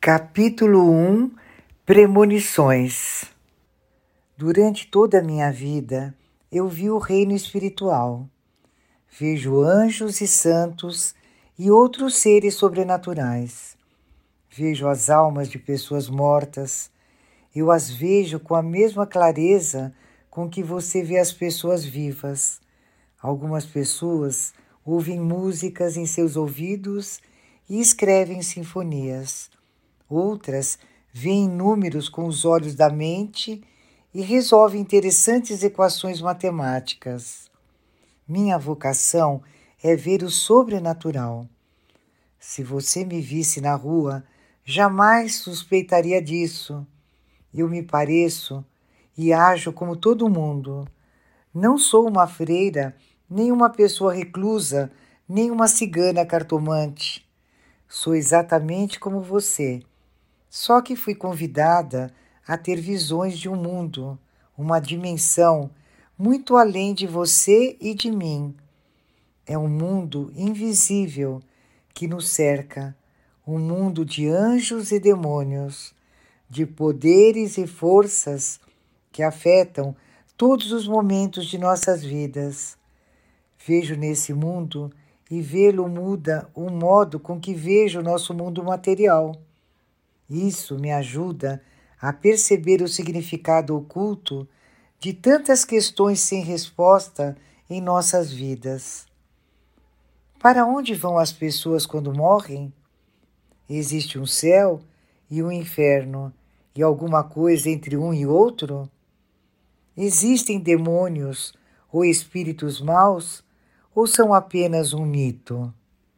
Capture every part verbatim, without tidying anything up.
Capítulo um Premonições. Durante toda a minha vida, eu vi o reino espiritual. Vejo anjos e santos e outros seres sobrenaturais. Vejo as almas de pessoas mortas. Eu as vejo com a mesma clareza com que você vê as pessoas vivas. Algumas pessoas ouvem músicas em seus ouvidos e escrevem sinfonias. Outras veem números com os olhos da mente e resolvem interessantes equações matemáticas. Minha vocação é ver o sobrenatural. Se você me visse na rua, jamais suspeitaria disso. Eu me pareço e ajo como todo mundo. Não sou uma freira, nem uma pessoa reclusa, nem uma cigana cartomante. Sou exatamente como você. Só que fui convidada a ter visões de um mundo, uma dimensão muito além de você e de mim. É um mundo invisível que nos cerca, um mundo de anjos e demônios, de poderes e forças que afetam todos os momentos de nossas vidas. Vejo nesse mundo e vê-lo muda o modo com que vejo o nosso mundo material. Isso me ajuda a perceber o significado oculto de tantas questões sem resposta em nossas vidas. Para onde vão as pessoas quando morrem? Existe um céu e um inferno, e alguma coisa entre um e outro? Existem demônios ou espíritos maus, ou são apenas um mito?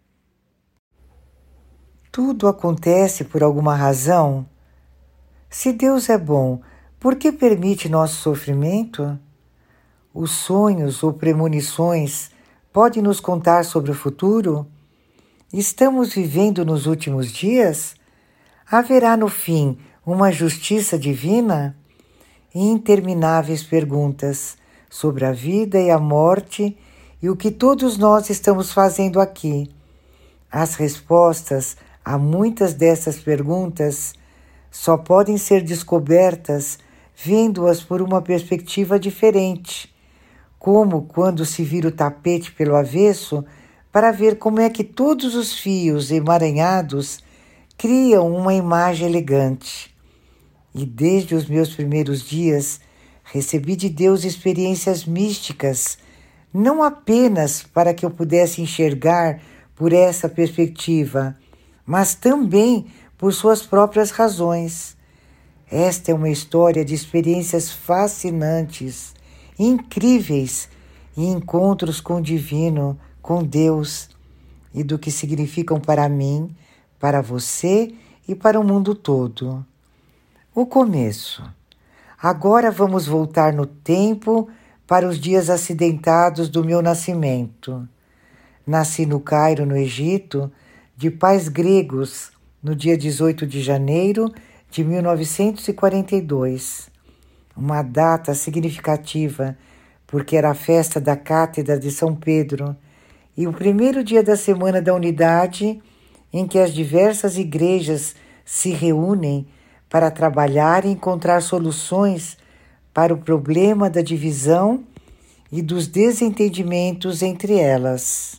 Tudo acontece por alguma razão? Se Deus é bom, por que permite nosso sofrimento? Os sonhos ou premonições podem nos contar sobre o futuro? Estamos vivendo nos últimos dias? Haverá no fim uma justiça divina? Intermináveis perguntas sobre a vida e a morte e o que todos nós estamos fazendo aqui. As respostas a muitas dessas perguntas só podem ser descobertas vendo-as por uma perspectiva diferente, como quando se vira o tapete pelo avesso para ver como é que todos os fios emaranhados criam uma imagem elegante. E desde os meus primeiros dias recebi de Deus experiências místicas, não apenas para que eu pudesse enxergar por essa perspectiva, mas também por suas próprias razões. Esta é uma história de experiências fascinantes, incríveis, e encontros com o divino, com Deus, e do que significam para mim, para você e para o mundo todo. O começo. Agora vamos voltar no tempo para os dias acidentados do meu nascimento. Nasci no Cairo, no Egito, de pais gregos, no dia dezoito de janeiro de mil novecentos e quarenta e dois. Uma data significativa, porque era a festa da Cátedra de São Pedro e o primeiro dia da Semana da Unidade, em que as diversas igrejas se reúnem para trabalhar e encontrar soluções para o problema da divisão e dos desentendimentos entre elas.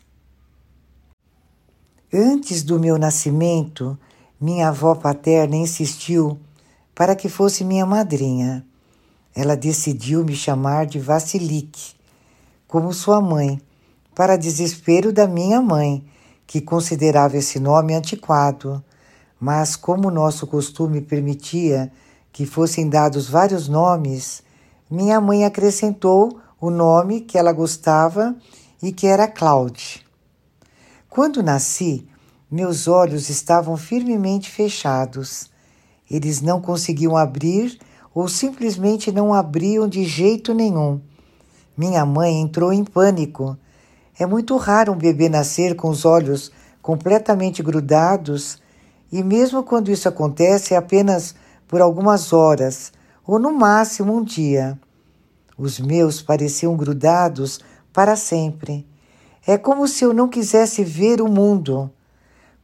Antes do meu nascimento, minha avó paterna insistiu para que fosse minha madrinha. Ela decidiu me chamar de Vasiliki, como sua mãe, para desespero da minha mãe, que considerava esse nome antiquado. Mas como nosso costume permitia que fossem dados vários nomes, minha mãe acrescentou o nome que ela gostava e que era Claude. Quando nasci, meus olhos estavam firmemente fechados. Eles não conseguiam abrir ou simplesmente não abriam de jeito nenhum. Minha mãe entrou em pânico. É muito raro um bebê nascer com os olhos completamente grudados, e mesmo quando isso acontece é apenas por algumas horas, ou no máximo um dia. Os meus pareciam grudados para sempre. É como se eu não quisesse ver o mundo.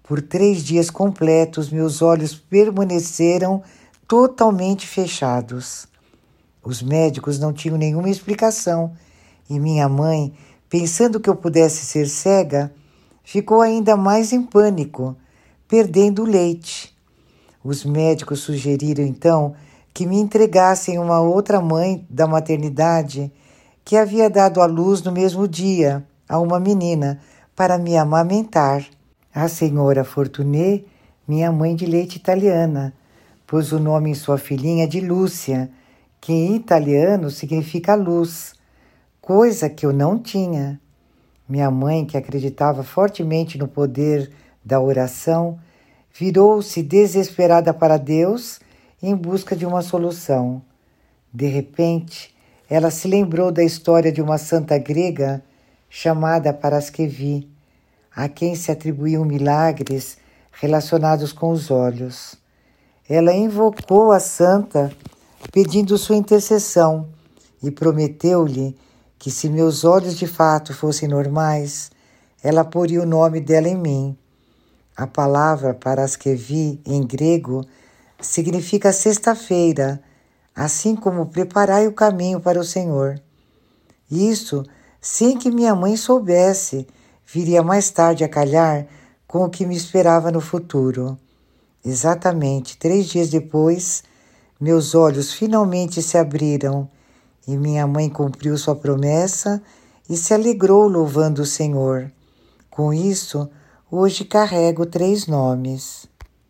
Por três dias completos, meus olhos permaneceram totalmente fechados. Os médicos não tinham nenhuma explicação e minha mãe, pensando que eu pudesse ser cega, ficou ainda mais em pânico, perdendo o leite. Os médicos sugeriram então que me entregassem uma outra mãe da maternidade que havia dado à luz no mesmo dia a uma menina para me amamentar. A senhora Fortuné, minha mãe de leite italiana, pôs o nome em sua filhinha de Lúcia, que em italiano significa luz, coisa que eu não tinha. Minha mãe, que acreditava fortemente no poder da oração, virou-se desesperada para Deus em busca de uma solução. De repente, ela se lembrou da história de uma santa grega chamada Paraskevi, a quem se atribuíam milagres relacionados com os olhos. Ela invocou a santa pedindo sua intercessão e prometeu-lhe que, se meus olhos de fato fossem normais, ela poria o nome dela em mim. A palavra Paraskevi, em grego, significa sexta-feira, assim como preparai o caminho para o Senhor. Isso, sem que minha mãe soubesse, viria mais tarde a calhar com o que me esperava no futuro. Exatamente três dias depois, meus olhos finalmente se abriram e minha mãe cumpriu sua promessa e se alegrou louvando o Senhor. Com isso, hoje carrego três nomes.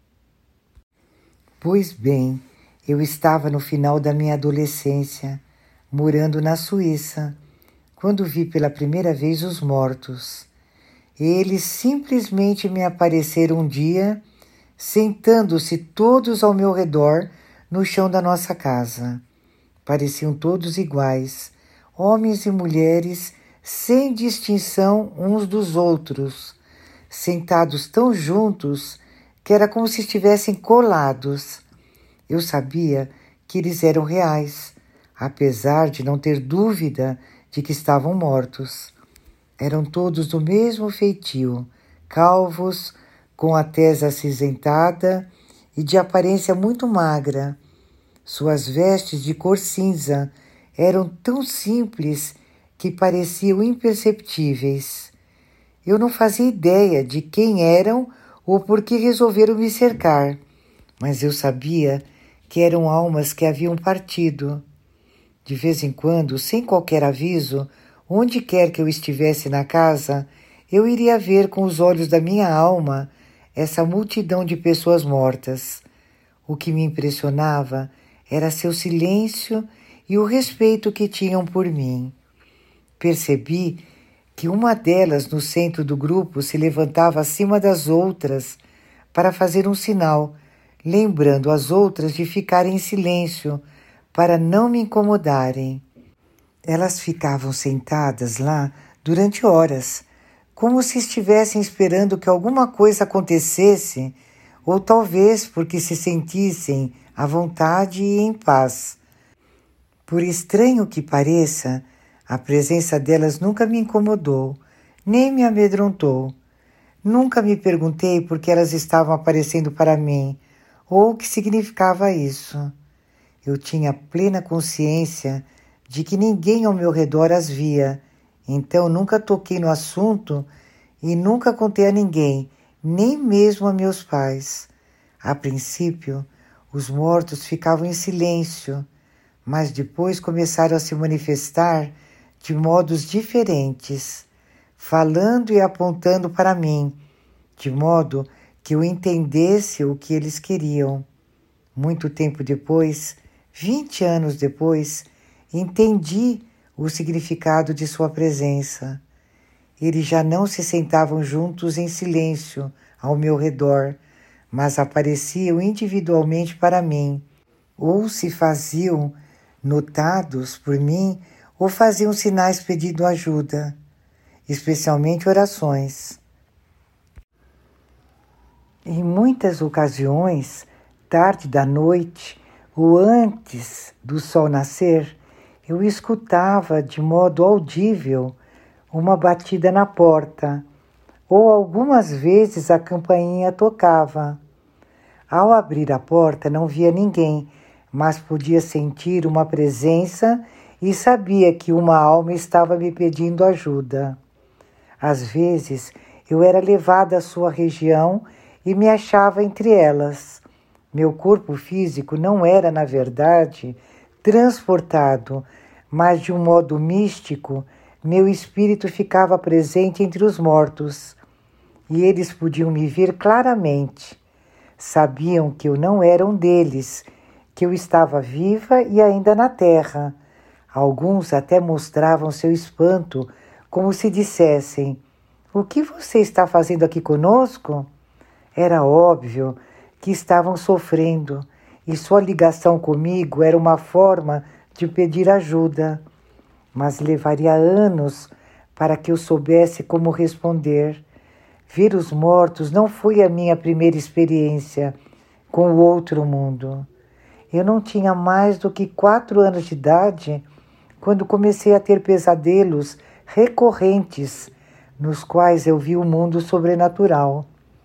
Pois bem, eu estava no final da minha adolescência, morando na Suíça, quando vi pela primeira vez os mortos. Eles simplesmente me apareceram um dia, sentando-se todos ao meu redor no chão da nossa casa. Pareciam todos iguais, homens e mulheres, sem distinção uns dos outros, sentados tão juntos que era como se estivessem colados. Eu sabia que eles eram reais, apesar de não ter dúvida de que estavam mortos. Eram todos do mesmo feitio, calvos, com a tez acinzentada e de aparência muito magra. Suas vestes de cor cinza eram tão simples que pareciam imperceptíveis. Eu não fazia ideia de quem eram ou por que resolveram me cercar, mas eu sabia que eram almas que haviam partido. De vez em quando, sem qualquer aviso, onde quer que eu estivesse na casa, eu iria ver com os olhos da minha alma essa multidão de pessoas mortas. O que me impressionava era seu silêncio e o respeito que tinham por mim. Percebi que uma delas no centro do grupo se levantava acima das outras para fazer um sinal, lembrando as outras de ficarem em silêncio para não me incomodarem. Elas ficavam sentadas lá durante horas, como se estivessem esperando que alguma coisa acontecesse, ou talvez porque se sentissem à vontade e em paz. Por estranho que pareça, a presença delas nunca me incomodou, nem me amedrontou. Nunca me perguntei por que elas estavam aparecendo para mim, ou o que significava isso. Eu tinha plena consciência de que ninguém ao meu redor as via, então nunca toquei no assunto e nunca contei a ninguém, nem mesmo a meus pais. A princípio, os mortos ficavam em silêncio, mas depois começaram a se manifestar de modos diferentes, falando e apontando para mim, de modo que eu entendesse o que eles queriam. Muito tempo depois, vinte anos depois, entendi o significado de sua presença. Eles já não se sentavam juntos em silêncio ao meu redor, mas apareciam individualmente para mim, ou se faziam notados por mim, ou faziam sinais pedindo ajuda, especialmente orações. Em muitas ocasiões, tarde da noite ou antes do sol nascer, eu escutava de modo audível uma batida na porta, ou algumas vezes a campainha tocava. Ao abrir a porta não via ninguém, mas podia sentir uma presença e sabia que uma alma estava me pedindo ajuda. Às vezes eu era levada à sua região e me achava entre elas. Meu corpo físico não era, na verdade, transportado, mas de um modo místico, meu espírito ficava presente entre os mortos, e eles podiam me ver claramente. Sabiam que eu não era um deles, que eu estava viva e ainda na terra. Alguns até mostravam seu espanto, como se dissessem: "O que você está fazendo aqui conosco?" Era óbvio que estavam sofrendo, e sua ligação comigo era uma forma de pedir ajuda. Mas levaria anos para que eu soubesse como responder. Ver os mortos não foi a minha primeira experiência com o outro mundo. Eu não tinha mais do que quatro anos de idade quando comecei a ter pesadelos recorrentes, nos quais eu vi o mundo sobrenatural.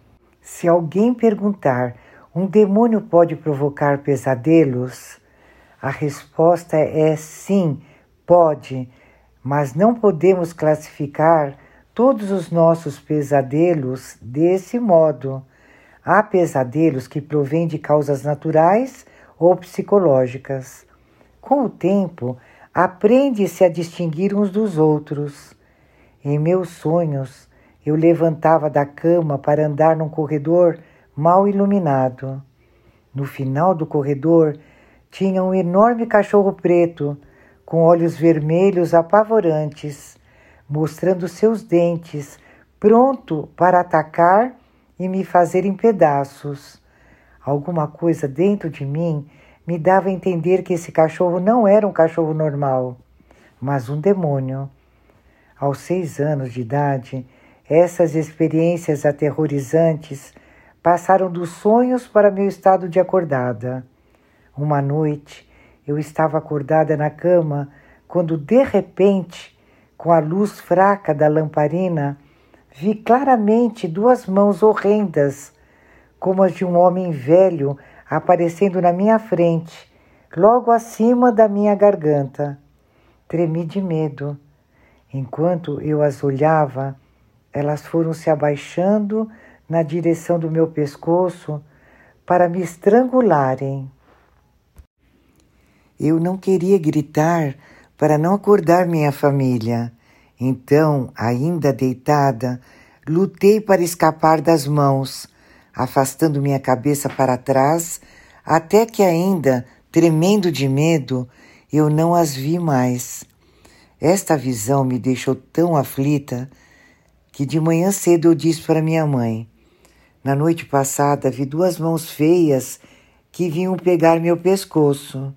Se alguém perguntar: um demônio pode provocar pesadelos? A resposta é sim, pode, mas não podemos classificar todos os nossos pesadelos desse modo. Há pesadelos que provêm de causas naturais ou psicológicas. Com o tempo, aprende-se a distinguir uns dos outros. Em meus sonhos, eu levantava da cama para andar num corredor mal iluminado. No final do corredor, tinha um enorme cachorro preto, com olhos vermelhos apavorantes, mostrando seus dentes, pronto para atacar e me fazer em pedaços. Alguma coisa dentro de mim me dava a entender que esse cachorro não era um cachorro normal, mas um demônio. Aos seis anos de idade, essas experiências aterrorizantes passaram dos sonhos para meu estado de acordada. Uma noite, eu estava acordada na cama quando, de repente, com a luz fraca da lamparina, vi claramente duas mãos horrendas, como as de um homem velho, aparecendo na minha frente, logo acima da minha garganta. Tremi de medo. Enquanto eu as olhava, elas foram se abaixando na direção do meu pescoço para me estrangularem. Eu não queria gritar para não acordar minha família. Então, ainda deitada, lutei para escapar das mãos, afastando minha cabeça para trás, até que ainda, tremendo de medo, eu não as vi mais. Esta visão me deixou tão aflita que de manhã cedo eu disse para minha mãe: "Na noite passada vi duas mãos feias que vinham pegar meu pescoço.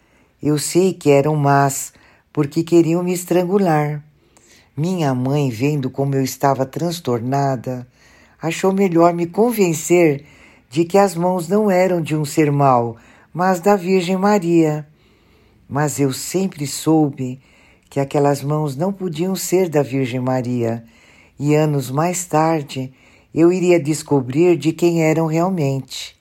Eu sei que eram más, porque queriam me estrangular." Minha mãe, vendo como eu estava transtornada, achou melhor me convencer de que as mãos não eram de um ser mau, mas da Virgem Maria. Mas eu sempre soube que aquelas mãos não podiam ser da Virgem Maria, e anos mais tarde eu iria descobrir de quem eram realmente.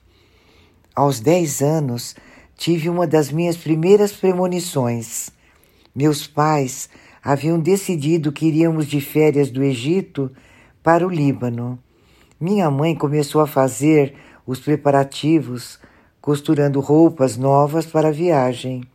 Aos dez anos, tive uma das minhas primeiras premonições. Meus pais haviam decidido que iríamos de férias do Egito para o Líbano. Minha mãe começou a fazer os preparativos, costurando roupas novas para a viagem.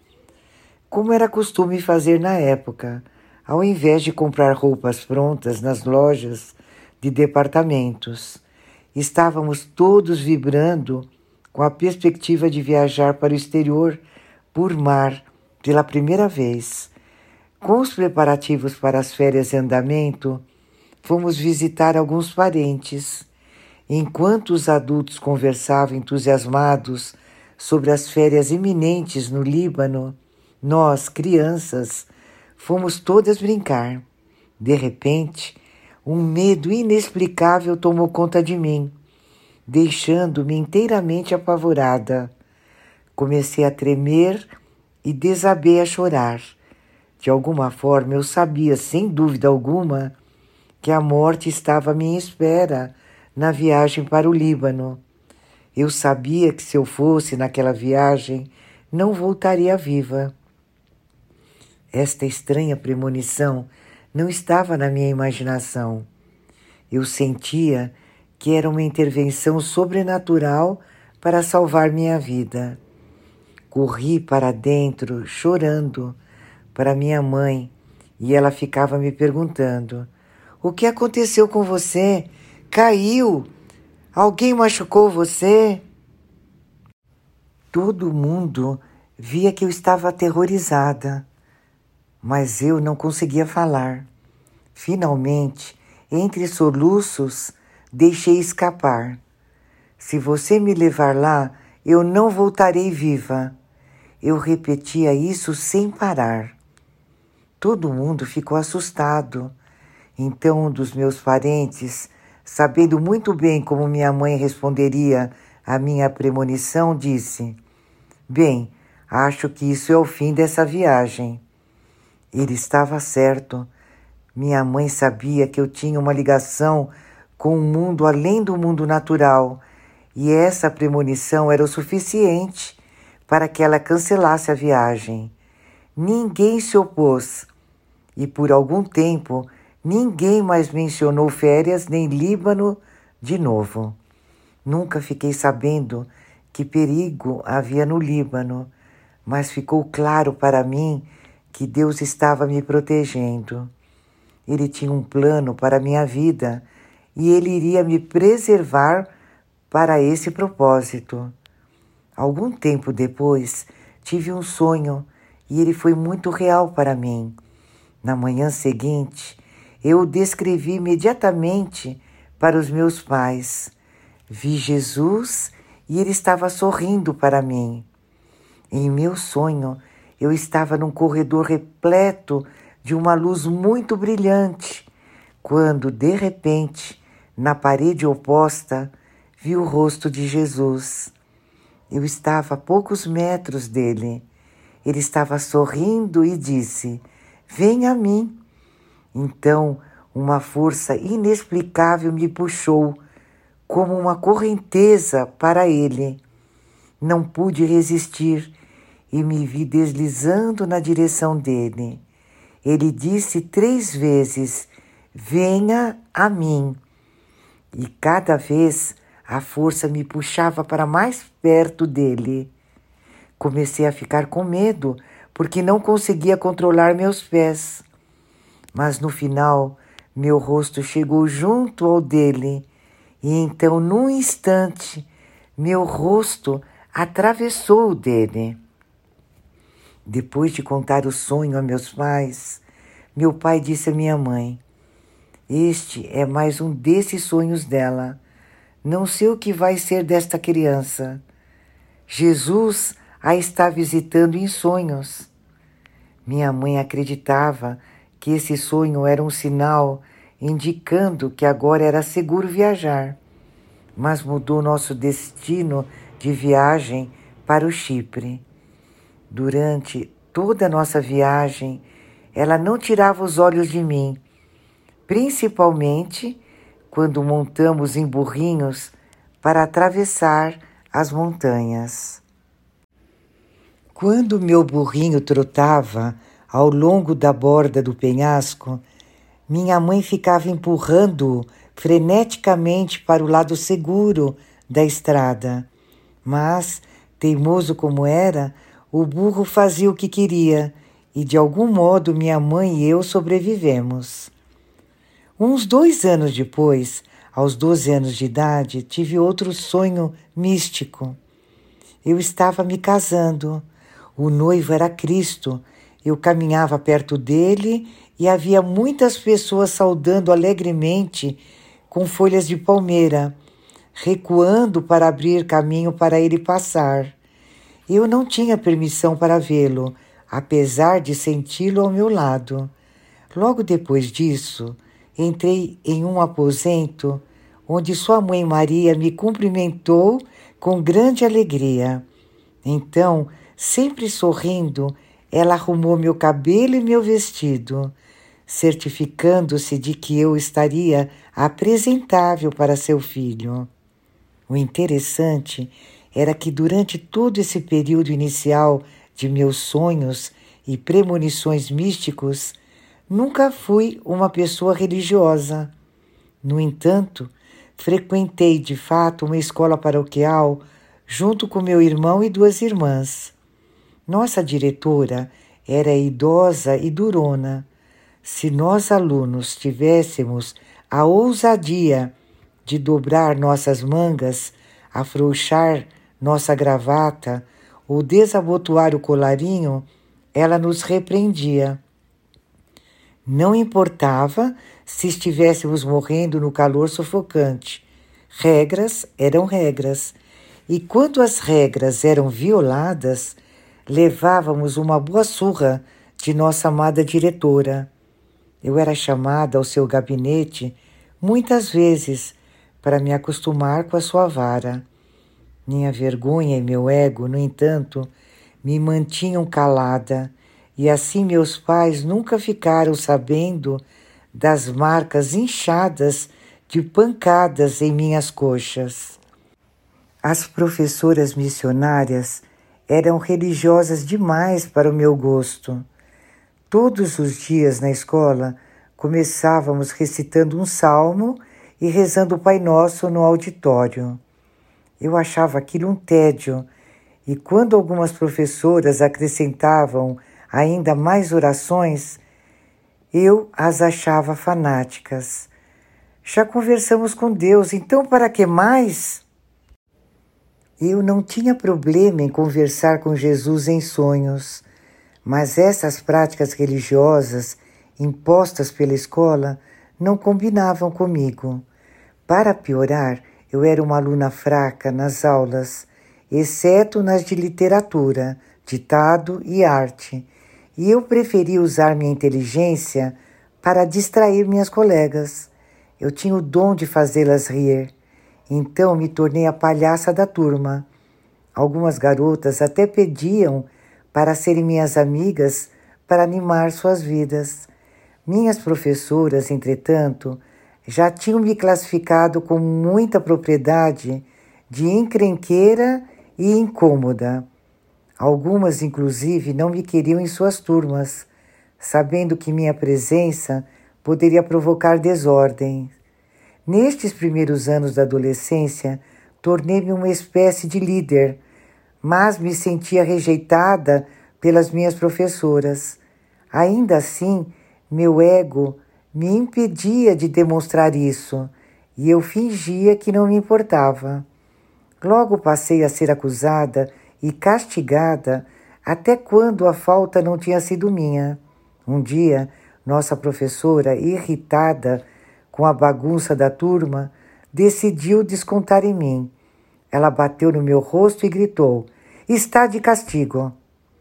Como era costume fazer na época, ao invés de comprar roupas prontas nas lojas de departamentos, estávamos todos vibrando com a perspectiva de viajar para o exterior por mar pela primeira vez. Com os preparativos para as férias em andamento, fomos visitar alguns parentes. Enquanto os adultos conversavam entusiasmados sobre as férias iminentes no Líbano, nós, crianças, fomos todas brincar. De repente, um medo inexplicável tomou conta de mim, deixando-me inteiramente apavorada. Comecei a tremer e desabei a chorar. De alguma forma, eu sabia, sem dúvida alguma, que a morte estava à minha espera na viagem para o Líbano. Eu sabia que se eu fosse naquela viagem, não voltaria viva. Esta estranha premonição não estava na minha imaginação. Eu sentia que era uma intervenção sobrenatural para salvar minha vida. Corri para dentro, chorando, para minha mãe, e ela ficava me perguntando: o que aconteceu com você? Caiu? Alguém machucou você? Todo mundo via que eu estava aterrorizada, mas eu não conseguia falar. Finalmente, entre soluços, deixei escapar: se você me levar lá, eu não voltarei viva. Eu repetia isso sem parar. Todo mundo ficou assustado. Então um dos meus parentes, sabendo muito bem como minha mãe responderia à minha premonição, disse: bem, acho que isso é o fim dessa viagem. Ele estava certo. Minha mãe sabia que eu tinha uma ligação com um mundo além do mundo natural, e essa premonição era o suficiente para que ela cancelasse a viagem. Ninguém se opôs, e por algum tempo ninguém mais mencionou férias nem Líbano de novo. Nunca fiquei sabendo que perigo havia no Líbano, mas ficou claro para mim que Deus estava me protegendo. Ele tinha um plano para a minha vida e Ele iria me preservar para esse propósito. Algum tempo depois, tive um sonho e ele foi muito real para mim. Na manhã seguinte, eu o descrevi imediatamente para os meus pais. Vi Jesus e ele estava sorrindo para mim. Em meu sonho, eu estava num corredor repleto de uma luz muito brilhante, quando, de repente, na parede oposta, vi o rosto de Jesus. Eu estava a poucos metros dele. Ele estava sorrindo e disse: venha a mim. Então, uma força inexplicável me puxou, como uma correnteza, para ele. Não pude resistir e me vi deslizando na direção dele. Ele disse três vezes: venha a mim. E cada vez a força me puxava para mais perto dele. Comecei a ficar com medo, porque não conseguia controlar meus pés. Mas no final, meu rosto chegou junto ao dele, e então, num instante, meu rosto atravessou o dele. Depois de contar o sonho a meus pais, meu pai disse à minha mãe: este é mais um desses sonhos dela. Não sei o que vai ser desta criança. Jesus a está visitando em sonhos. Minha mãe acreditava que esse sonho era um sinal indicando que agora era seguro viajar, mas mudou nosso destino de viagem para o Chipre. Durante toda a nossa viagem, ela não tirava os olhos de mim, principalmente quando montamos em burrinhos para atravessar as montanhas. Quando meu burrinho trotava ao longo da borda do penhasco, minha mãe ficava empurrando-o freneticamente para o lado seguro da estrada. Mas, teimoso como era, o burro fazia o que queria e, de algum modo, minha mãe e eu sobrevivemos. Uns dois anos depois, aos doze anos de idade, tive outro sonho místico. Eu estava me casando. O noivo era Cristo. Eu caminhava perto dele e havia muitas pessoas saudando alegremente com folhas de palmeira, recuando para abrir caminho para ele passar. Eu não tinha permissão para vê-lo, apesar de senti-lo ao meu lado. Logo depois disso, entrei em um aposento onde sua mãe Maria me cumprimentou com grande alegria. Então, sempre sorrindo, ela arrumou meu cabelo e meu vestido. certificando-se de que eu estaria apresentável para seu filho. O interessante era que durante todo esse período inicial de meus sonhos e premonições místicos, nunca fui uma pessoa religiosa. No entanto, frequentei de fato uma escola paroquial junto com meu irmão e duas irmãs. Nossa diretora era idosa e durona. Se nós alunos tivéssemos a ousadia de dobrar nossas mangas, afrouxar nossa gravata ou desabotoar o colarinho, ela nos repreendia. Não importava se estivéssemos morrendo no calor sufocante. Regras eram regras. E quando as regras eram violadas, levávamos uma boa surra de nossa amada diretora. Eu era chamada ao seu gabinete muitas vezes para me acostumar com a sua vara. Minha vergonha e meu ego, no entanto, me mantinham calada, e assim meus pais nunca ficaram sabendo das marcas inchadas de pancadas em minhas coxas. As professoras missionárias eram religiosas demais para o meu gosto. Todos os dias na escola começávamos recitando um salmo e rezando o Pai Nosso no auditório. Eu achava aquilo um tédio, e quando algumas professoras acrescentavam ainda mais orações, eu as achava fanáticas. Já conversamos com Deus, então para que mais? Eu não tinha problema em conversar com Jesus em sonhos, mas essas práticas religiosas impostas pela escola não combinavam comigo. Para piorar, eu era uma aluna fraca nas aulas, exceto nas de literatura, ditado e arte, e eu preferia usar minha inteligência para distrair minhas colegas. Eu tinha o dom de fazê-las rir, então me tornei a palhaça da turma. Algumas garotas até pediam para serem minhas amigas para animar suas vidas. Minhas professoras, entretanto, já tinham me classificado com muita propriedade de encrenqueira e incômoda. Algumas, inclusive, não me queriam em suas turmas, sabendo que minha presença poderia provocar desordem. Nestes primeiros anos da adolescência, tornei-me uma espécie de líder, mas me sentia rejeitada pelas minhas professoras. Ainda assim, meu ego me impedia de demonstrar isso, e eu fingia que não me importava. Logo passei a ser acusada e castigada até quando a falta não tinha sido minha. Um dia, nossa professora, irritada com a bagunça da turma, decidiu descontar em mim. Ela bateu no meu rosto e gritou: "Está de castigo."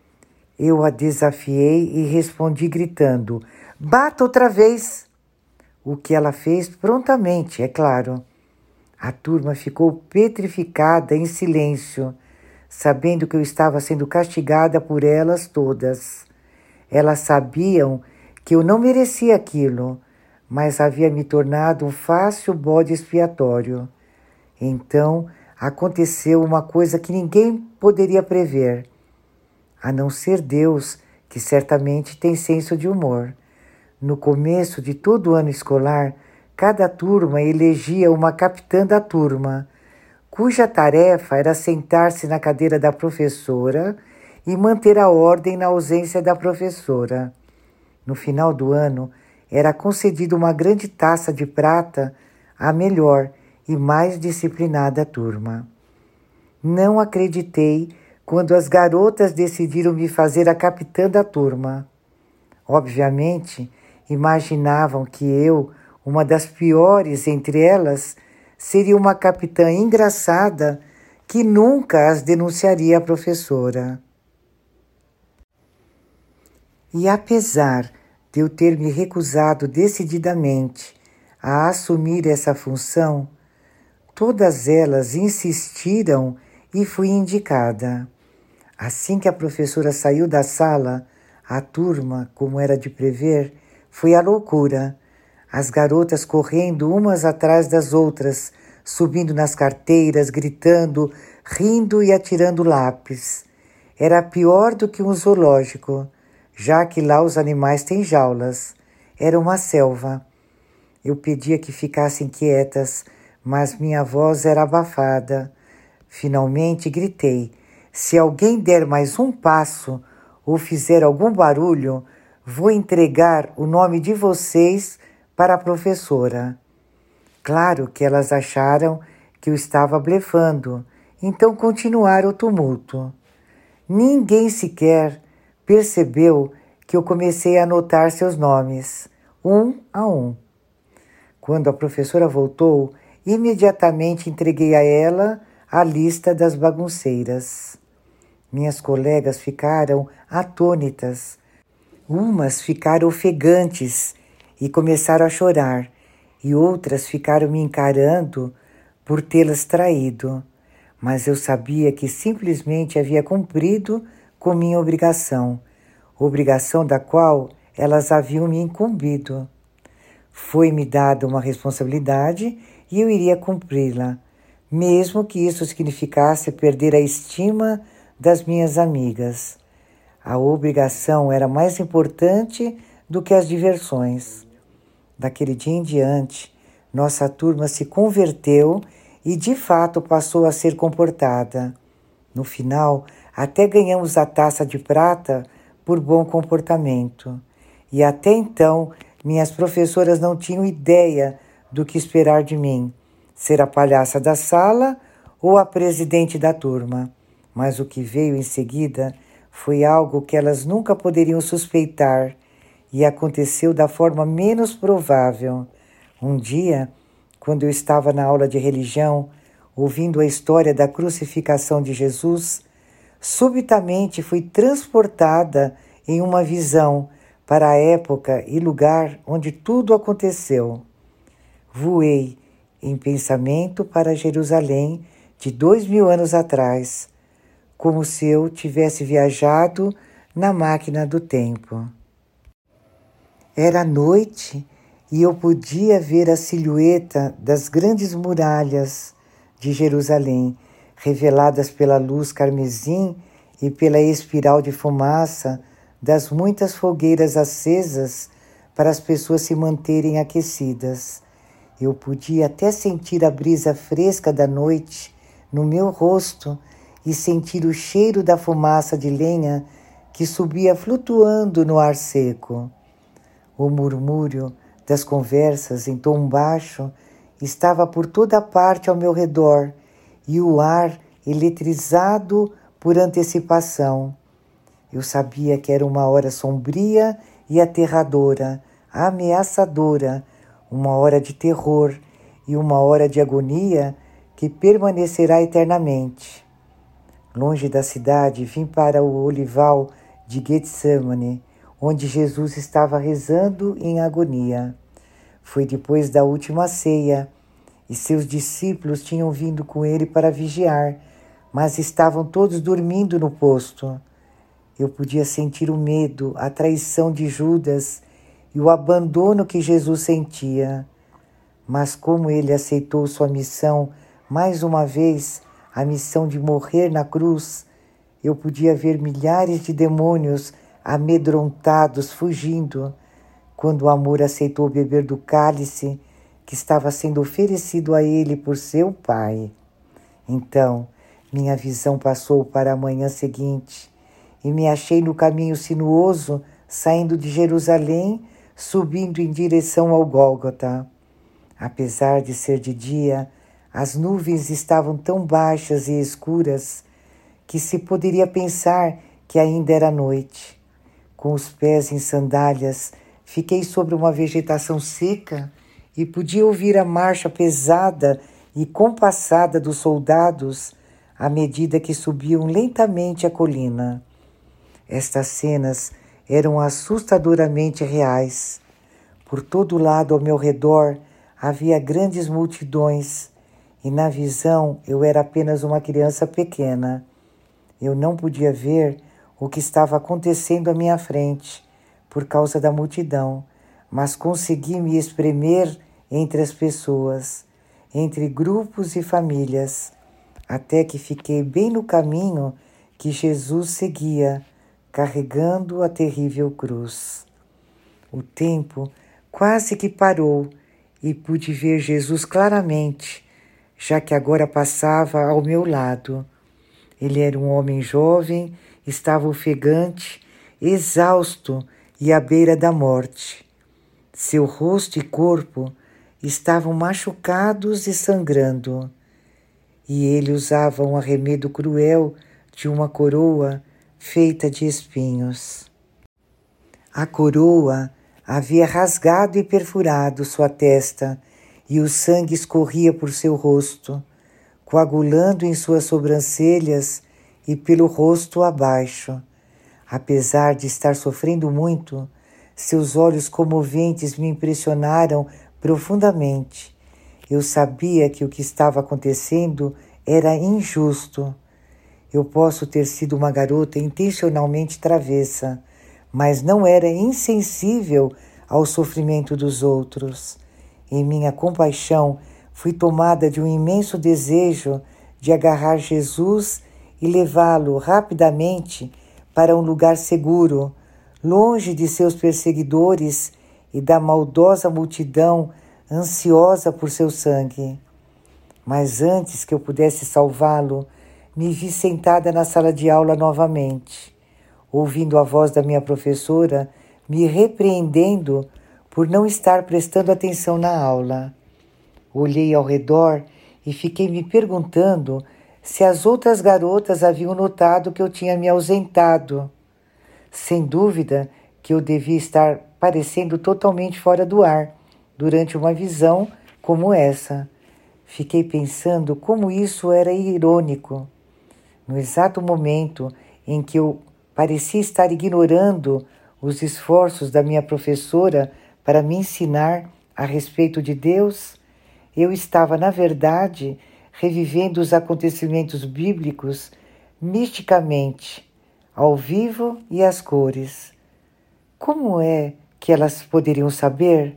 Eu a desafiei e respondi gritando: "Bata outra vez!" O que ela fez prontamente, é claro. A turma ficou petrificada em silêncio, sabendo que eu estava sendo castigada por elas todas. Elas sabiam que eu não merecia aquilo, mas havia me tornado um fácil bode expiatório. Então aconteceu uma coisa que ninguém poderia prever, a não ser Deus, que certamente tem senso de humor. No começo de todo o ano escolar, cada turma elegia uma capitã da turma, cuja tarefa era sentar-se na cadeira da professora e manter a ordem na ausência da professora. No final do ano, era concedida uma grande taça de prata à melhor e mais disciplinada turma. Não acreditei quando as garotas decidiram me fazer a capitã da turma. Obviamente, imaginavam que eu, uma das piores entre elas, seria uma capitã engraçada que nunca as denunciaria à professora. E apesar de eu ter me recusado decididamente a assumir essa função, todas elas insistiram e fui indicada. Assim que a professora saiu da sala, a turma, como era de prever, Foi a loucura. As garotas correndo umas atrás das outras, subindo nas carteiras, gritando, rindo e atirando lápis. Era pior do que um zoológico, já que lá os animais têm jaulas. Era uma selva. Eu pedia que ficassem quietas, mas minha voz era abafada. Finalmente gritei: se alguém der mais um passo ou fizer algum barulho, vou entregar o nome de vocês para a professora. Claro que elas acharam que eu estava blefando, então continuaram o tumulto. Ninguém sequer percebeu que eu comecei a anotar seus nomes, um a um. Quando a professora voltou, imediatamente entreguei a ela a lista das bagunceiras. Minhas colegas ficaram atônitas. Umas ficaram ofegantes e começaram a chorar, e outras ficaram me encarando por tê-las traído. Mas eu sabia que simplesmente havia cumprido com minha obrigação, obrigação da qual elas haviam me incumbido. Foi-me dada uma responsabilidade e eu iria cumpri-la, mesmo que isso significasse perder a estima das minhas amigas. A obrigação era mais importante do que as diversões. Daquele dia em diante, nossa turma se converteu e de fato passou a ser comportada. No final, até ganhamos a taça de prata por bom comportamento. E até então, minhas professoras não tinham ideia do que esperar de mim, ser a palhaça da sala ou a presidente da turma. Mas o que veio em seguida foi algo que elas nunca poderiam suspeitar e aconteceu da forma menos provável. Um dia, quando eu estava na aula de religião, ouvindo a história da crucificação de Jesus, subitamente fui transportada em uma visão para a época e lugar onde tudo aconteceu. Voei em pensamento para Jerusalém de dois mil anos atrás, como se eu tivesse viajado na máquina do tempo. Era noite e eu podia ver a silhueta das grandes muralhas de Jerusalém, reveladas pela luz carmesim e pela espiral de fumaça das muitas fogueiras acesas para as pessoas se manterem aquecidas. Eu podia até sentir a brisa fresca da noite no meu rosto e sentir o cheiro da fumaça de lenha que subia flutuando no ar seco. O murmúrio das conversas em tom baixo estava por toda parte ao meu redor e o ar eletrizado por antecipação. Eu sabia que era uma hora sombria e aterradora, ameaçadora, uma hora de terror e uma hora de agonia que permanecerá eternamente. Longe da cidade, vim para o olival de Getsemane, onde Jesus estava rezando em agonia. Foi depois da última ceia, e seus discípulos tinham vindo com ele para vigiar, mas estavam todos dormindo no posto. Eu podia sentir o medo, a traição de Judas e o abandono que Jesus sentia. Mas como ele aceitou sua missão, mais uma vez, a missão de morrer na cruz, eu podia ver milhares de demônios amedrontados fugindo, quando o amor aceitou beber do cálice que estava sendo oferecido a ele por seu Pai. Então, minha visão passou para a manhã seguinte e me achei no caminho sinuoso, saindo de Jerusalém, subindo em direção ao Gólgota. Apesar de ser de dia, as nuvens estavam tão baixas e escuras que se poderia pensar que ainda era noite. Com os pés em sandálias, fiquei sobre uma vegetação seca e podia ouvir a marcha pesada e compassada dos soldados à medida que subiam lentamente a colina. Estas cenas eram assustadoramente reais. Por todo lado ao meu redor havia grandes multidões e na visão eu era apenas uma criança pequena. Eu não podia ver o que estava acontecendo à minha frente por causa da multidão, mas consegui me espremer entre as pessoas, entre grupos e famílias, até que fiquei bem no caminho que Jesus seguia, carregando a terrível cruz. O tempo quase que parou e pude ver Jesus claramente, já que agora passava ao meu lado. Ele era um homem jovem, estava ofegante, exausto e à beira da morte. Seu rosto e corpo estavam machucados e sangrando, e ele usava um arremedo cruel de uma coroa feita de espinhos. A coroa havia rasgado e perfurado sua testa, e o sangue escorria por seu rosto, coagulando em suas sobrancelhas e pelo rosto abaixo. Apesar de estar sofrendo muito, seus olhos comoventes me impressionaram profundamente. Eu sabia que o que estava acontecendo era injusto. Eu posso ter sido uma garota intencionalmente travessa, mas não era insensível ao sofrimento dos outros. Em minha compaixão, fui tomada de um imenso desejo de agarrar Jesus e levá-lo rapidamente para um lugar seguro, longe de seus perseguidores e da maldosa multidão ansiosa por seu sangue. Mas antes que eu pudesse salvá-lo, me vi sentada na sala de aula novamente, ouvindo a voz da minha professora me repreendendo por não estar prestando atenção na aula. Olhei ao redor e fiquei me perguntando se as outras garotas haviam notado que eu tinha me ausentado. Sem dúvida que eu devia estar parecendo totalmente fora do ar durante uma visão como essa. Fiquei pensando como isso era irônico. No exato momento em que eu parecia estar ignorando os esforços da minha professora para me ensinar a respeito de Deus, eu estava, na verdade, revivendo os acontecimentos bíblicos misticamente, ao vivo e às cores. Como é que elas poderiam saber?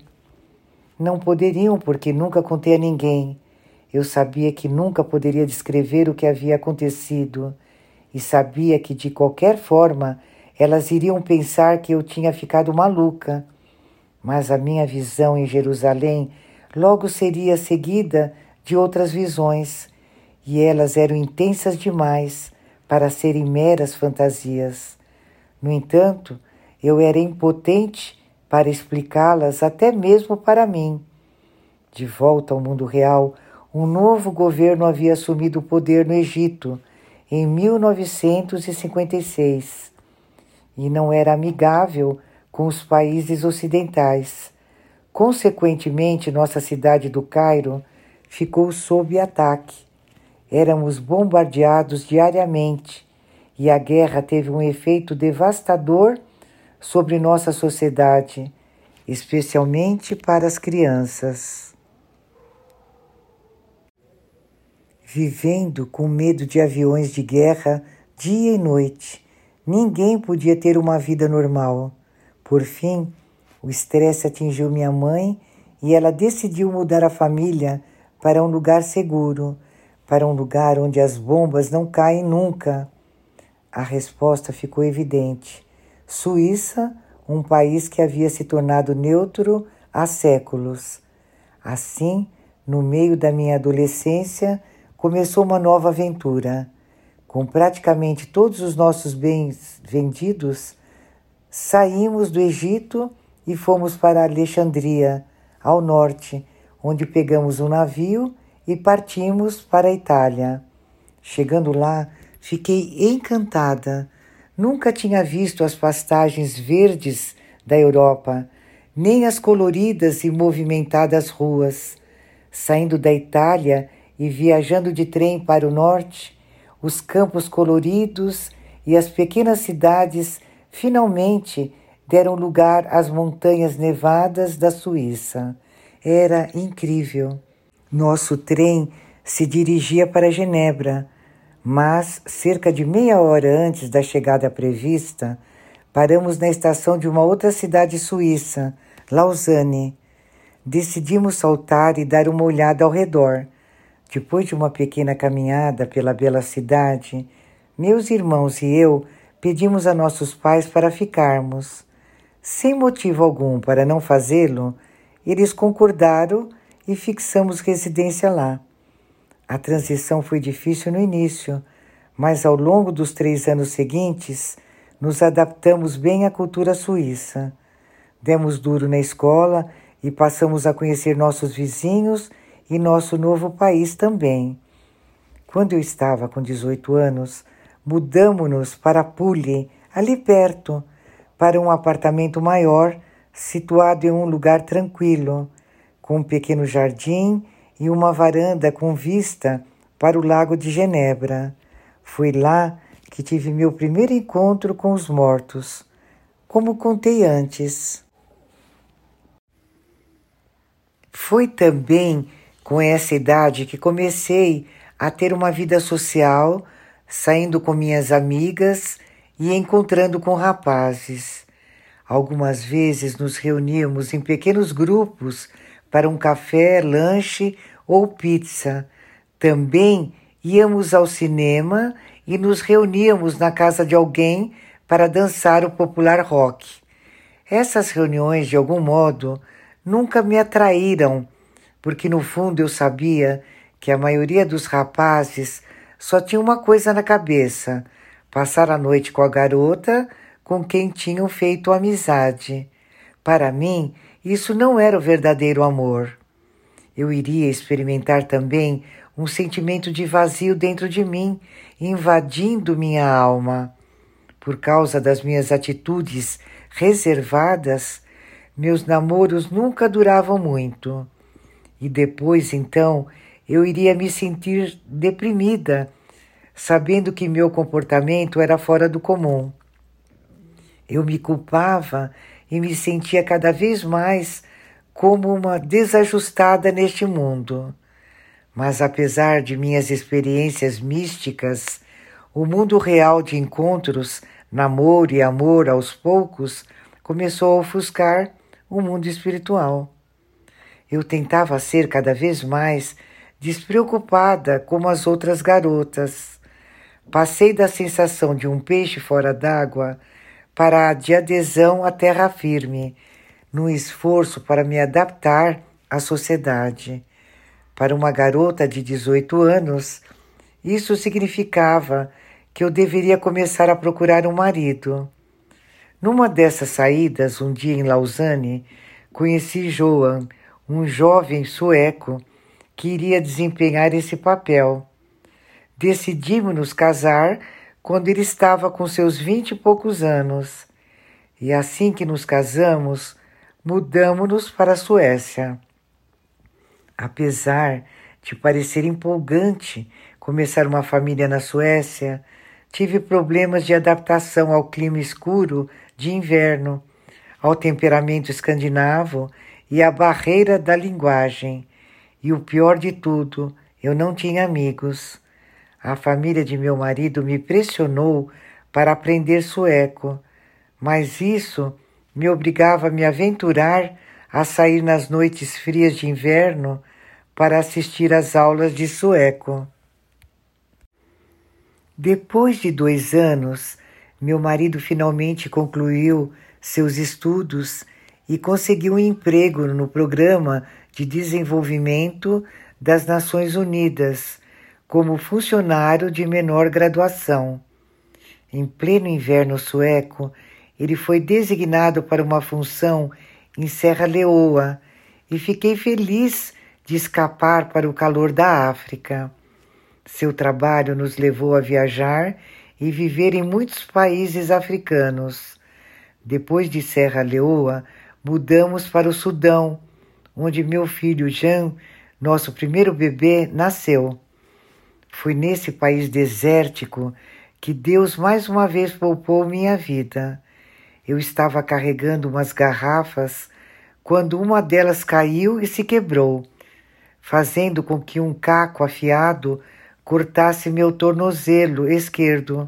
Não poderiam, porque nunca contei a ninguém. Eu sabia que nunca poderia descrever o que havia acontecido e sabia que, de qualquer forma, elas iriam pensar que eu tinha ficado maluca. Mas a minha visão em Jerusalém logo seria seguida de outras visões, e elas eram intensas demais para serem meras fantasias. No entanto, eu era impotente para explicá-las até mesmo para mim. De volta ao mundo real, um novo governo havia assumido o poder no Egito em mil novecentos e cinquenta e seis e não era amigável com os países ocidentais. Consequentemente, nossa cidade do Cairo ficou sob ataque. Éramos bombardeados diariamente e a guerra teve um efeito devastador sobre nossa sociedade, especialmente para as crianças. Vivendo com medo de aviões de guerra dia e noite, ninguém podia ter uma vida normal. Por fim, o estresse atingiu minha mãe e ela decidiu mudar a família para um lugar seguro, para um lugar onde as bombas não caem nunca. A resposta ficou evidente. Suíça, um país que havia se tornado neutro há séculos. Assim, no meio da minha adolescência, começou uma nova aventura. Com praticamente todos os nossos bens vendidos, saímos do Egito e fomos para Alexandria, ao norte, onde pegamos um navio e partimos para a Itália. Chegando lá, fiquei encantada. Nunca tinha visto as pastagens verdes da Europa, nem as coloridas e movimentadas ruas. Saindo da Itália e viajando de trem para o norte, os campos coloridos e as pequenas cidades finalmente deram lugar às montanhas nevadas da Suíça. Era incrível. Nosso trem se dirigia para Genebra, mas cerca de meia hora antes da chegada prevista, paramos na estação de uma outra cidade suíça, Lausanne. Decidimos saltar e dar uma olhada ao redor. Depois de uma pequena caminhada pela bela cidade, meus irmãos e eu pedimos a nossos pais para ficarmos. Sem motivo algum para não fazê-lo, eles concordaram e fixamos residência lá. A transição foi difícil no início, mas ao longo dos três anos seguintes, nos adaptamos bem à cultura suíça. Demos duro na escola e passamos a conhecer nossos vizinhos e nosso novo país também. Quando eu estava com dezoito anos, mudamos-nos para Pule, ali perto, para um apartamento maior, situado em um lugar tranquilo, com um pequeno jardim e uma varanda com vista para o Lago de Genebra. Foi lá que tive meu primeiro encontro com os mortos, como contei antes. Foi também com essa idade que comecei a ter uma vida social, saindo com minhas amigas e encontrando com rapazes. Algumas vezes nos reuníamos em pequenos grupos para um café, lanche ou pizza. Também íamos ao cinema e nos reuníamos na casa de alguém para dançar o popular rock. Essas reuniões, de algum modo, nunca me atraíram, porque no fundo eu sabia que a maioria dos rapazes só tinha uma coisa na cabeça: passar a noite com a garota com quem tinham feito amizade. Para mim, isso não era o verdadeiro amor. Eu iria experimentar também um sentimento de vazio dentro de mim, invadindo minha alma. Por causa das minhas atitudes reservadas, meus namoros nunca duravam muito. E depois, então, eu iria me sentir deprimida, sabendo que meu comportamento era fora do comum. Eu me culpava e me sentia cada vez mais como uma desajustada neste mundo. Mas apesar de minhas experiências místicas, o mundo real de encontros, namoro e amor aos poucos começou a ofuscar o mundo espiritual. Eu tentava ser cada vez mais despreocupada como as outras garotas. Passei da sensação de um peixe fora d'água para a de adesão à terra firme, num esforço para me adaptar à sociedade. Para uma garota de dezoito anos, isso significava que eu deveria começar a procurar um marido. Numa dessas saídas, um dia em Lausanne, conheci Johan, um jovem sueco que iria desempenhar esse papel. Decidimos nos casar quando ele estava com seus vinte e poucos anos. E assim que nos casamos, mudamos-nos para a Suécia. Apesar de parecer empolgante começar uma família na Suécia, tive problemas de adaptação ao clima escuro de inverno, ao temperamento escandinavo e à barreira da linguagem. E o pior de tudo, eu não tinha amigos. A família de meu marido me pressionou para aprender sueco, mas isso me obrigava a me aventurar a sair nas noites frias de inverno para assistir às aulas de sueco. Depois de dois anos, meu marido finalmente concluiu seus estudos e conseguiu um emprego no Programa de Desenvolvimento das Nações Unidas, como funcionário de menor graduação. Em pleno inverno sueco, ele foi designado para uma função em Serra Leoa e fiquei feliz de escapar para o calor da África. Seu trabalho nos levou a viajar e viver em muitos países africanos. Depois de Serra Leoa, mudamos para o Sudão, onde meu filho Jean, nosso primeiro bebê, nasceu. Foi nesse país desértico que Deus mais uma vez poupou minha vida. Eu estava carregando umas garrafas quando uma delas caiu e se quebrou, fazendo com que um caco afiado cortasse meu tornozelo esquerdo.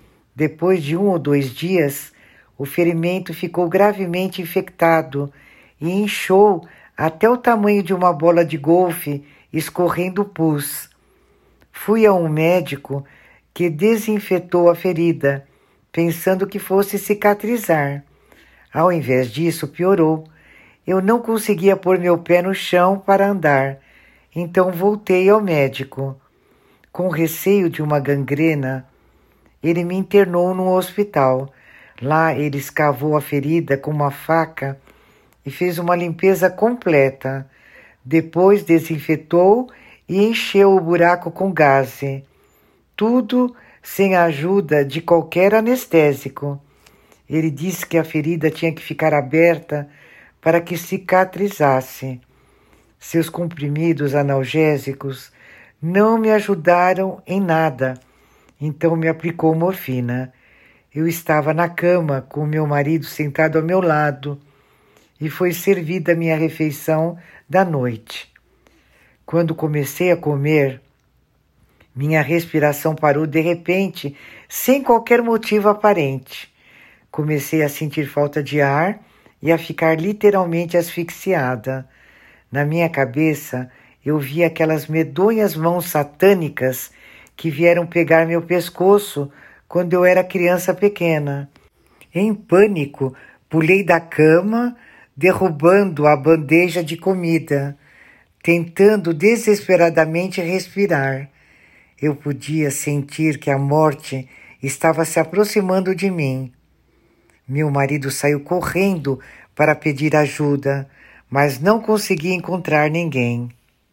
Depois de um ou dois dias, o ferimento ficou gravemente infectado e inchou até o tamanho de uma bola de golfe, escorrendo pus. Fui a um médico que desinfetou a ferida, pensando que fosse cicatrizar. Ao invés disso, piorou. Eu não conseguia pôr meu pé no chão para andar, então voltei ao médico. Com receio de uma gangrena, ele me internou num hospital. Lá ele escavou a ferida com uma faca e fez uma limpeza completa. Depois desinfetou e encheu o buraco com gaze. Tudo sem a ajuda de qualquer anestésico. Ele disse que a ferida tinha que ficar aberta para que cicatrizasse. Seus comprimidos analgésicos não me ajudaram em nada, então me aplicou morfina. Eu estava na cama com meu marido sentado ao meu lado e foi servida a minha refeição da noite. Quando comecei a comer, minha respiração parou de repente, sem qualquer motivo aparente. Comecei a sentir falta de ar e a ficar literalmente asfixiada. Na minha cabeça, eu vi aquelas medonhas mãos satânicas que vieram pegar meu pescoço quando eu era criança pequena. Em pânico, pulei da cama, derrubando a bandeja de comida, tentando desesperadamente respirar. Eu podia sentir que a morte estava se aproximando de mim. Meu marido saiu correndo para pedir ajuda, mas não conseguia encontrar ninguém.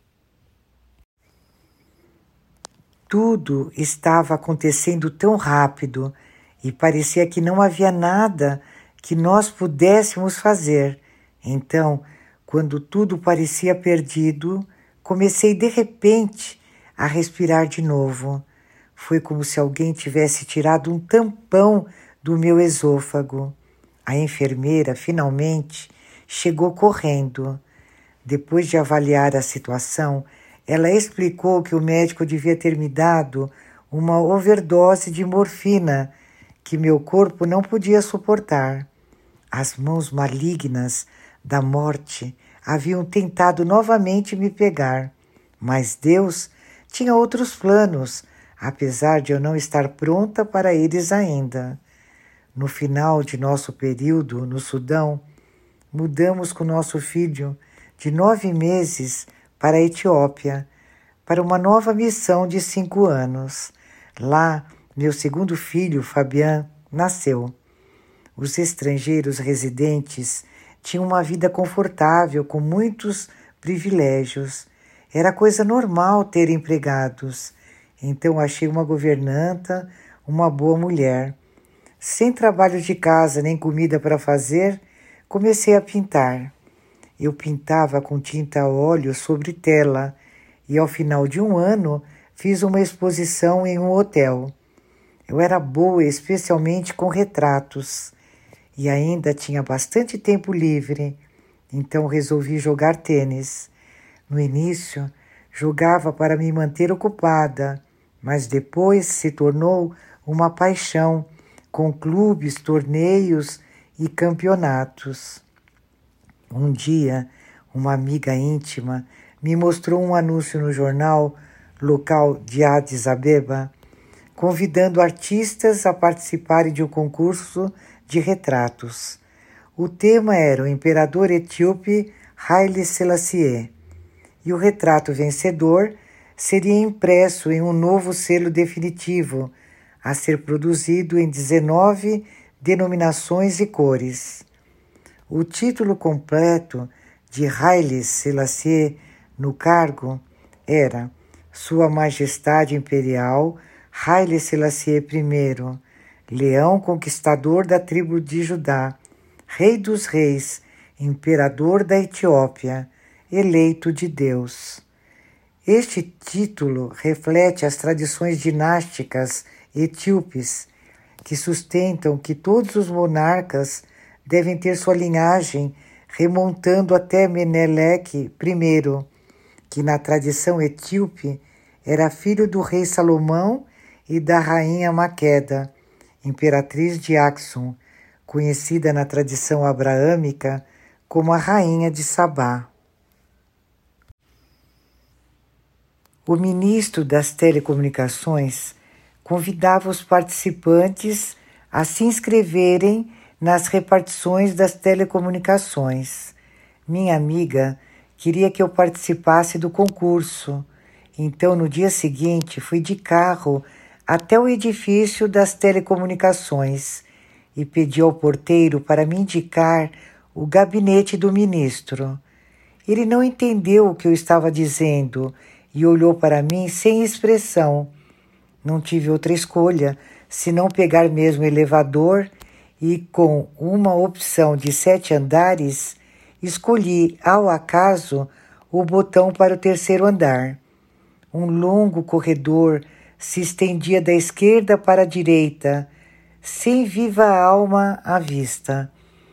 Tudo estava acontecendo tão rápido e parecia que não havia nada que nós pudéssemos fazer. Então, quando tudo parecia perdido, comecei de repente a respirar de novo. Foi como se alguém tivesse tirado um tampão do meu esôfago. A enfermeira, finalmente, chegou correndo. Depois de avaliar a situação, ela explicou que o médico devia ter me dado uma overdose de morfina que meu corpo não podia suportar. As mãos malignas da morte haviam tentado novamente me pegar, mas Deus tinha outros planos, apesar de eu não estar pronta para eles ainda. No final de nosso período no Sudão, mudamos com nosso filho de nove meses para a Etiópia, para uma nova missão de cinco anos. Lá, meu segundo filho, Fabian, nasceu. Os estrangeiros residentes tinham uma vida confortável, com muitos privilégios. Era coisa normal ter empregados. Então achei uma governanta, uma boa mulher. Sem trabalho de casa nem comida para fazer, comecei a pintar. Eu pintava com tinta a óleo sobre tela e, ao final de um ano, fiz uma exposição em um hotel. Eu era boa, especialmente com retratos, e ainda tinha bastante tempo livre, então resolvi jogar tênis. No início, jogava para me manter ocupada, mas depois se tornou uma paixão, com clubes, torneios e campeonatos. Um dia, uma amiga íntima me mostrou um anúncio no jornal local de Addis Abeba, convidando artistas a participarem de um concurso de retratos. O tema era o imperador etíope Haile Selassie, e o retrato vencedor seria impresso em um novo selo definitivo, a ser produzido em dezenove denominações e cores. O título completo de Haile Selassie no cargo era Sua Majestade Imperial Haile Selassie I, Leão Conquistador da tribo de Judá, Rei dos Reis, Imperador da Etiópia, eleito de Deus. Este título reflete as tradições dinásticas etíopes, que sustentam que todos os monarcas devem ter sua linhagem remontando até Meneleque I, que na tradição etíope era filho do rei Salomão e da rainha Maqueda, imperatriz de Axum, conhecida na tradição abraâmica como a rainha de Sabá. O ministro das Telecomunicações convidava os participantes a se inscreverem nas repartições das telecomunicações. Minha amiga queria que eu participasse do concurso, então no dia seguinte fui de carro até o edifício das telecomunicações e pedi ao porteiro para me indicar o gabinete do ministro. Ele não entendeu o que eu estava dizendo e olhou para mim sem expressão. Não tive outra escolha senão pegar mesmo o elevador e, com uma opção de sete andares, escolhi, ao acaso, o botão para o terceiro andar. Um longo corredor se estendia da esquerda para a direita, sem viva alma à vista.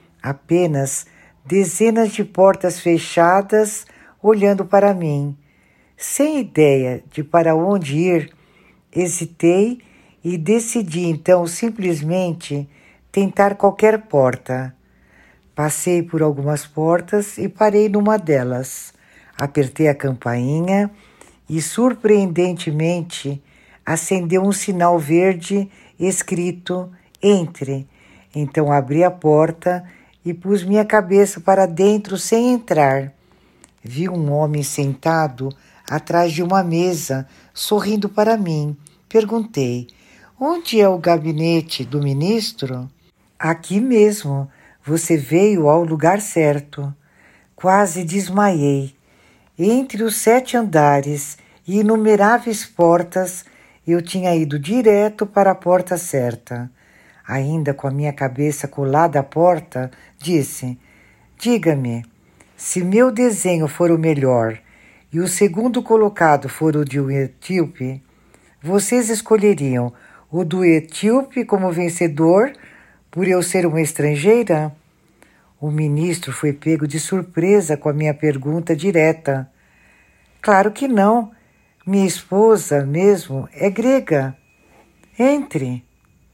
Apenas dezenas de portas fechadas olhando para mim. Sem ideia de para onde ir, hesitei e decidi então simplesmente tentar qualquer porta. Passei por algumas portas e parei numa delas. Apertei a campainha e, surpreendentemente, acendeu um sinal verde escrito "Entre". Então abri a porta e pus minha cabeça para dentro sem entrar. Vi um homem sentado atrás de uma mesa, sorrindo para mim. Perguntei: "Onde é o gabinete do ministro?" "Aqui mesmo. Você veio ao lugar certo." Quase desmaiei. Entre os sete andares e inumeráveis portas, eu tinha ido direto para a porta certa. Ainda com a minha cabeça colada à porta, disse: "Diga-me, se meu desenho for o melhor e o segundo colocado for o de um etíope, vocês escolheriam o do etíope como vencedor por eu ser uma estrangeira?" O ministro foi pego de surpresa com a minha pergunta direta. "Claro que não. Minha esposa mesmo é grega. Entre."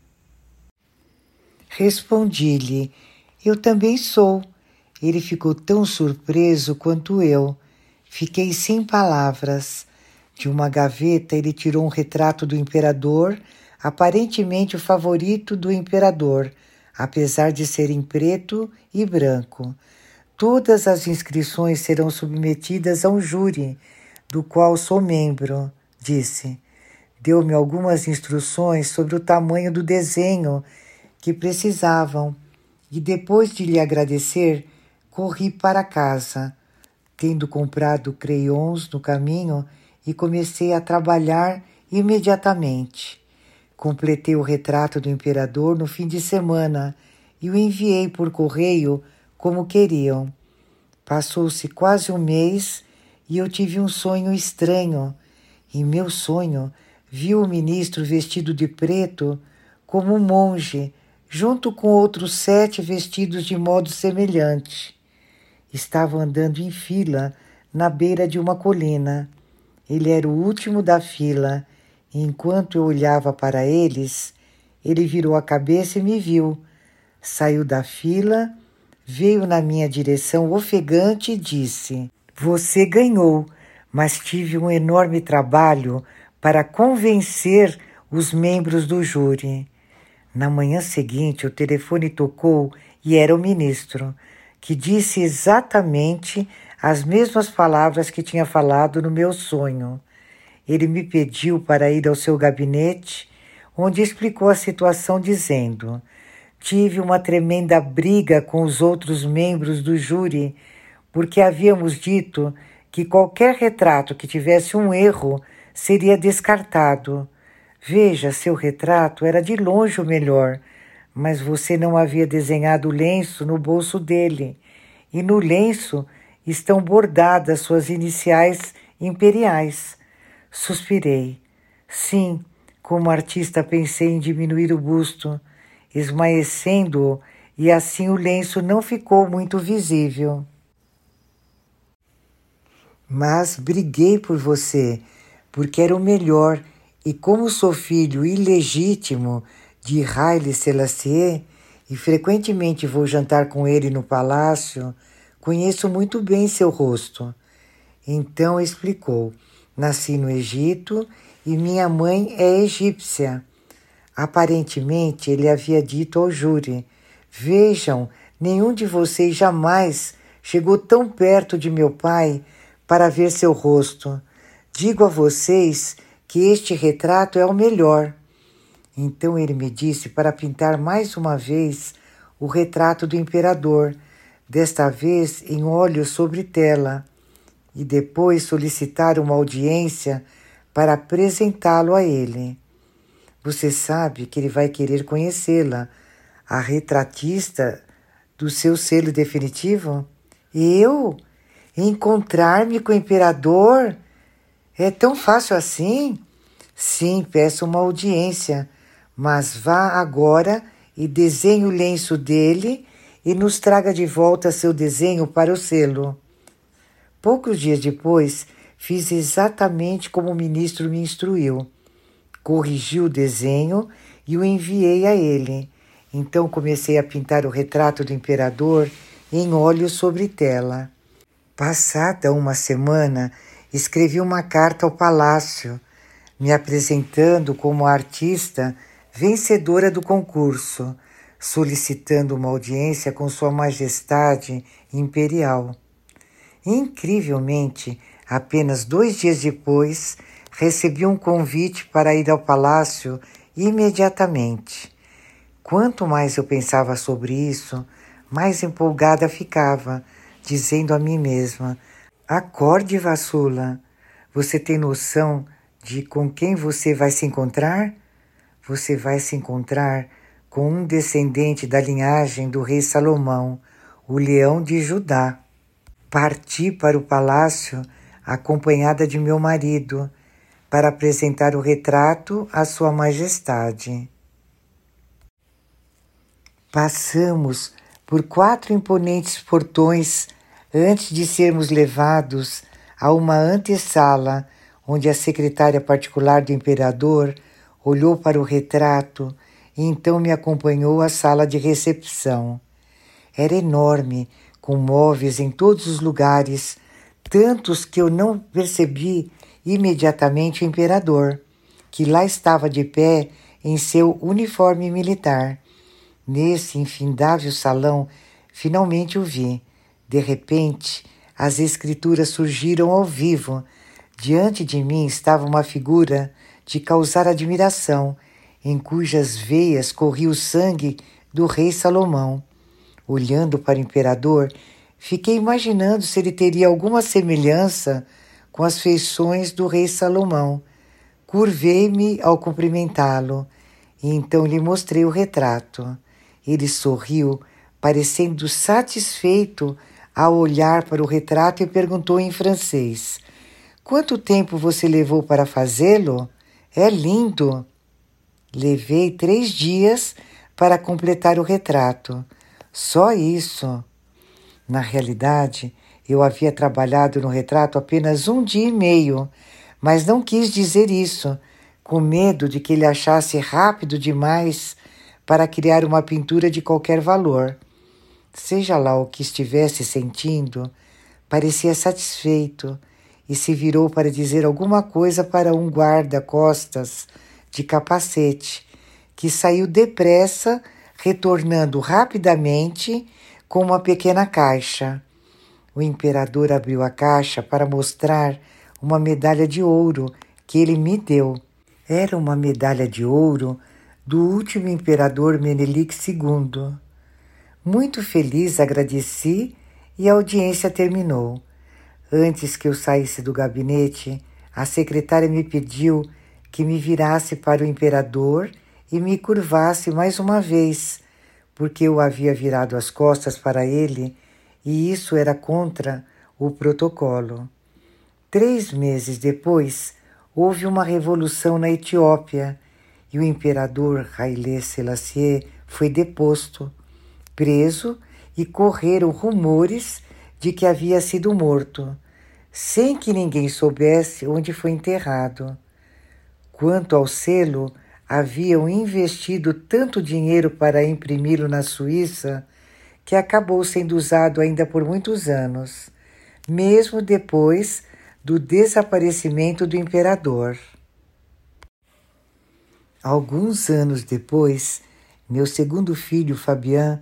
Respondi-lhe: "Eu também sou." Ele ficou tão surpreso quanto eu. Fiquei sem palavras. De uma gaveta ele tirou um retrato do imperador, aparentemente o favorito do imperador, apesar de ser em preto e branco. Todas as inscrições serão submetidas a um júri, do qual sou membro, disse. Deu-me algumas instruções sobre o tamanho do desenho que precisavam, e depois de lhe agradecer, corri para casa, tendo comprado crayons no caminho, e comecei a trabalhar imediatamente. Completei o retrato do imperador no fim de semana e o enviei por correio como queriam. Passou-se quase um mês e eu tive um sonho estranho. Em meu sonho, vi o ministro vestido de preto como um monge, junto com outros sete vestidos de modo semelhante. Estavam andando em fila na beira de uma colina. Ele era o último da fila, e enquanto eu olhava para eles, ele virou a cabeça e me viu. Saiu da fila, veio na minha direção ofegante e disse: "Você ganhou, mas tive um enorme trabalho para convencer os membros do júri." Na manhã seguinte, o telefone tocou e era o ministro, que disse exatamente as mesmas palavras que tinha falado no meu sonho. Ele me pediu para ir ao seu gabinete, onde explicou a situação dizendo: "Tive uma tremenda briga com os outros membros do júri, porque havíamos dito que qualquer retrato que tivesse um erro seria descartado. Veja, seu retrato era de longe o melhor, mas você não havia desenhado o lenço no bolso dele, e no lenço estão bordadas suas iniciais imperiais." Suspirei. Sim, como artista pensei em diminuir o busto, esmaecendo-o, e assim o lenço não ficou muito visível. "Mas briguei por você, porque era o melhor, e como sou filho ilegítimo de Haile Selassie, e frequentemente vou jantar com ele no palácio, conheço muito bem seu rosto. Então explicou: nasci no Egito e minha mãe é egípcia. Aparentemente, ele havia dito ao júri: vejam, nenhum de vocês jamais chegou tão perto de meu pai para ver seu rosto. Digo a vocês que este retrato é o melhor. Então ele me disse para pintar mais uma vez o retrato do imperador, desta vez em óleo sobre tela, e depois solicitar uma audiência para apresentá-lo a ele. Você sabe que ele vai querer conhecê-la, a retratista do seu selo definitivo? Eu? Encontrar-me com o imperador? É tão fácil assim? Sim, peço uma audiência, mas vá agora e desenhe o lenço dele e nos traga de volta seu desenho para o selo. Poucos dias depois, fiz exatamente como o ministro me instruiu. Corrigi o desenho e o enviei a ele. Então comecei a pintar o retrato do imperador em óleo sobre tela. Passada uma semana, escrevi uma carta ao palácio, me apresentando como artista vencedora do concurso, solicitando uma audiência com Sua Majestade Imperial. Incrivelmente, apenas dois dias depois, recebi um convite para ir ao palácio imediatamente. Quanto mais eu pensava sobre isso, mais empolgada ficava, dizendo a mim mesma: acorde, Vassula, você tem noção de com quem você vai se encontrar? Você vai se encontrar com um descendente da linhagem do rei Salomão, o leão de Judá. Parti para o palácio acompanhada de meu marido para apresentar o retrato à Sua Majestade. Passamos por quatro imponentes portões antes de sermos levados a uma antessala, onde a secretária particular do imperador olhou para o retrato e então me acompanhou à sala de recepção. Era enorme, com móveis em todos os lugares, tantos que eu não percebi imediatamente o imperador, que lá estava de pé em seu uniforme militar. Nesse infindável salão, finalmente o vi. De repente, as escrituras surgiram ao vivo. Diante de mim estava uma figura de causar admiração, em cujas veias corria o sangue do rei Salomão. Olhando para o imperador, fiquei imaginando se ele teria alguma semelhança com as feições do rei Salomão. Curvei-me ao cumprimentá-lo e então lhe mostrei o retrato. Ele sorriu, parecendo satisfeito ao olhar para o retrato e perguntou em francês: quanto tempo você levou para fazê-lo? É lindo! Levei três dias para completar o retrato. Só isso. Na realidade, eu havia trabalhado no retrato apenas um dia e meio, mas não quis dizer isso, com medo de que ele achasse rápido demais para criar uma pintura de qualquer valor. Seja lá o que estivesse sentindo, parecia satisfeito e se virou para dizer alguma coisa para um guarda-costas de capacete, que saiu depressa, retornando rapidamente com uma pequena caixa. O imperador abriu a caixa para mostrar uma medalha de ouro que ele me deu. Era uma medalha de ouro do último imperador Menelik segundo. Muito feliz, agradeci e a audiência terminou. Antes que eu saísse do gabinete, a secretária me pediu que me virasse para o imperador e me curvasse mais uma vez, porque eu havia virado as costas para ele e isso era contra o protocolo. Três meses depois, houve uma revolução na Etiópia e o imperador Haile Selassie foi deposto, preso e correram rumores de que havia sido morto, sem que ninguém soubesse onde foi enterrado. Quanto ao selo, haviam investido tanto dinheiro para imprimi-lo na Suíça que acabou sendo usado ainda por muitos anos, mesmo depois do desaparecimento do imperador. Alguns anos depois, meu segundo filho, Fabian,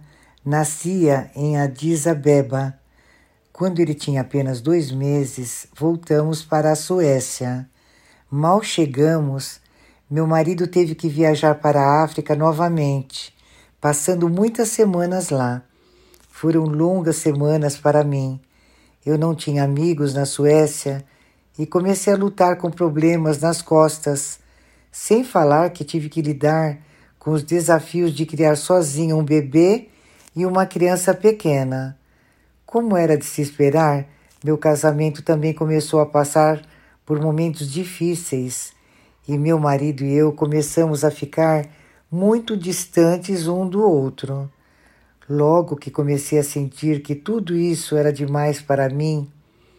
nascia em Addis Abeba. Quando ele tinha apenas dois meses, voltamos para a Suécia. Mal chegamos, meu marido teve que viajar para a África novamente, passando muitas semanas lá. Foram longas semanas para mim. Eu não tinha amigos na Suécia e comecei a lutar com problemas nas costas, sem falar que tive que lidar com os desafios de criar sozinha um bebê e uma criança pequena. Como era de se esperar, meu casamento também começou a passar por momentos difíceis e meu marido e eu começamos a ficar muito distantes um do outro. Logo que comecei a sentir que tudo isso era demais para mim,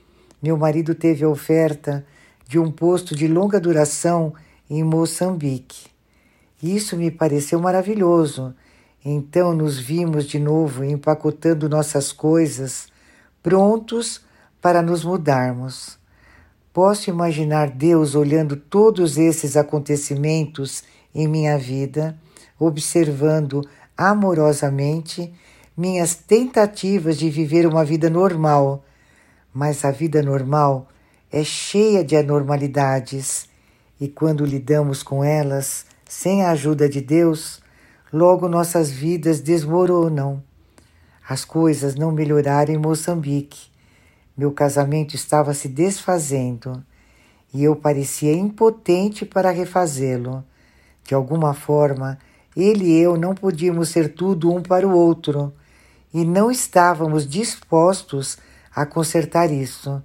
meu marido teve a oferta de um posto de longa duração em Moçambique. Isso me pareceu maravilhoso. Então nos vimos de novo empacotando nossas coisas, prontos para nos mudarmos. Posso imaginar Deus olhando todos esses acontecimentos em minha vida, observando amorosamente minhas tentativas de viver uma vida normal. Mas a vida normal é cheia de anormalidades e quando lidamos com elas sem a ajuda de Deus, logo nossas vidas desmoronam. As coisas não melhoraram em Moçambique. Meu casamento estava se desfazendo e eu parecia impotente para refazê-lo. De alguma forma, ele e eu não podíamos ser tudo um para o outro e não estávamos dispostos a consertar isso.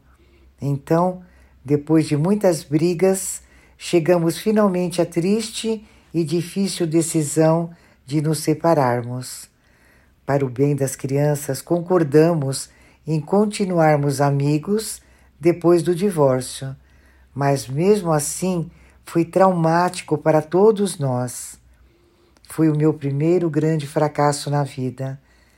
Então, depois de muitas brigas, chegamos finalmente à triste e difícil decisão de nos separarmos. Para o bem das crianças, concordamos em continuarmos amigos depois do divórcio, mas mesmo assim foi traumático para todos nós. Foi o meu primeiro grande fracasso na vida.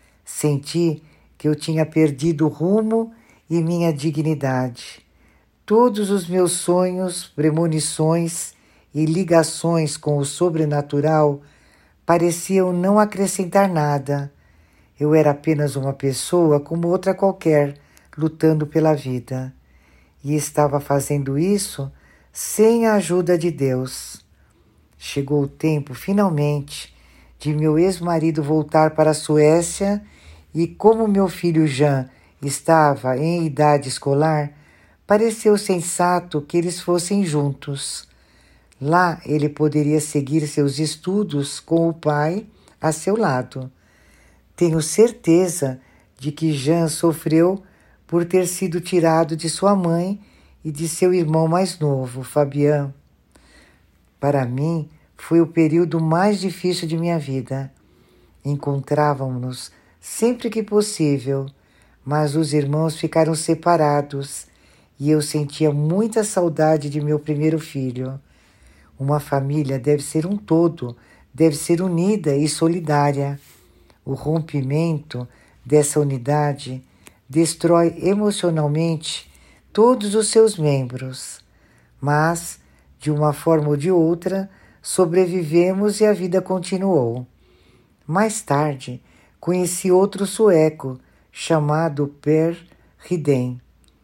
Senti que eu tinha perdido o rumo e minha dignidade. Todos os meus sonhos, premonições e ligações com o sobrenatural pareciam não acrescentar nada. Eu era apenas uma pessoa como outra qualquer, lutando pela vida. E estava fazendo isso sem a ajuda de Deus. Chegou o tempo, finalmente, de meu ex-marido voltar para a Suécia e como meu filho Jean estava em idade escolar, pareceu sensato que eles fossem juntos. Lá ele poderia seguir seus estudos com o pai a seu lado. Tenho certeza de que Jean sofreu por ter sido tirado de sua mãe e de seu irmão mais novo, Fabian. Para mim, foi o período mais difícil de minha vida. Encontrávamos-nos sempre que possível, mas os irmãos ficaram separados e eu sentia muita saudade de meu primeiro filho. Uma família deve ser um todo, deve ser unida e solidária. O rompimento dessa unidade destrói emocionalmente todos os seus membros, mas, de uma forma ou de outra, sobrevivemos e a vida continuou. Mais tarde, conheci outro sueco chamado Per Riden.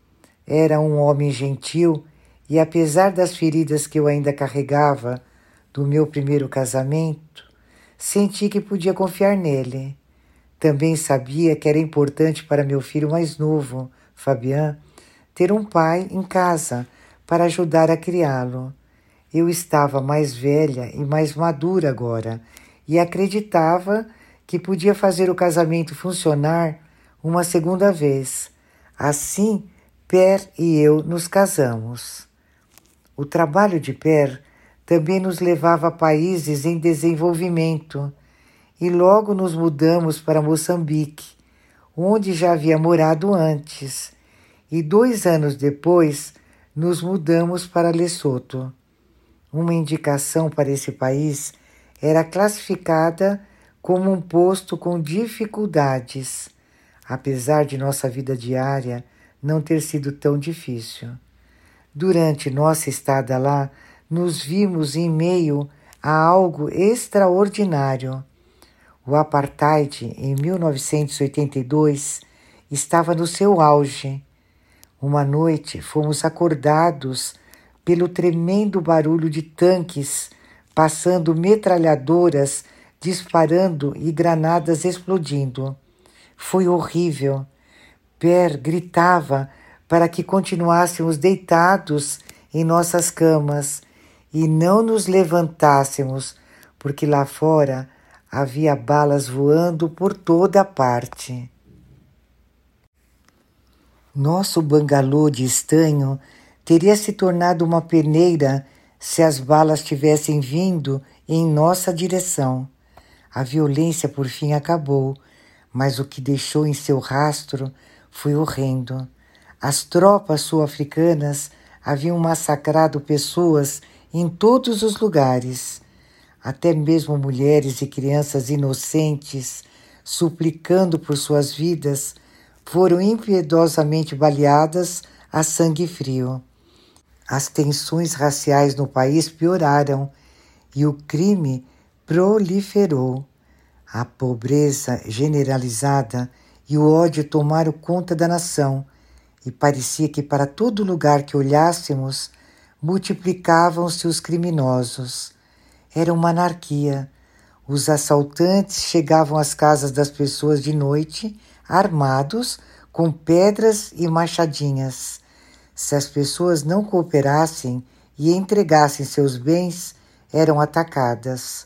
Era um homem gentil e, apesar das feridas que eu ainda carregava do meu primeiro casamento, senti que podia confiar nele. Também sabia que era importante para meu filho mais novo, Fabian, ter um pai em casa para ajudar a criá-lo. Eu estava mais velha e mais madura agora e acreditava que podia fazer o casamento funcionar uma segunda vez. Assim, Per e eu nos casamos. O trabalho de Per também nos levava a países em desenvolvimento e logo nos mudamos para Moçambique, onde já havia morado antes, e dois anos depois nos mudamos para Lesoto. Uma indicação para esse país era classificada como um posto com dificuldades, apesar de nossa vida diária não ter sido tão difícil. Durante nossa estada lá, nos vimos em meio a algo extraordinário. O apartheid, em mil novecentos e oitenta e dois, estava no seu auge. Uma noite fomos acordados pelo tremendo barulho de tanques passando, metralhadoras disparando e granadas explodindo. Foi horrível. Per gritava para que continuássemos deitados em nossas camas e não nos levantássemos, porque lá fora havia balas voando por toda parte. Nosso bangalô de estanho teria se tornado uma peneira se as balas tivessem vindo em nossa direção. A violência por fim acabou, mas o que deixou em seu rastro foi horrendo. As tropas sul-africanas haviam massacrado pessoas em todos os lugares. Até mesmo mulheres e crianças inocentes, suplicando por suas vidas, foram impiedosamente baleadas a sangue frio. As tensões raciais no país pioraram e o crime proliferou. A pobreza generalizada e o ódio tomaram conta da nação e parecia que para todo lugar que olhássemos multiplicavam-se os criminosos. Era uma anarquia. Os assaltantes chegavam às casas das pessoas de noite, armados, com pedras e machadinhas. Se as pessoas não cooperassem e entregassem seus bens, eram atacadas.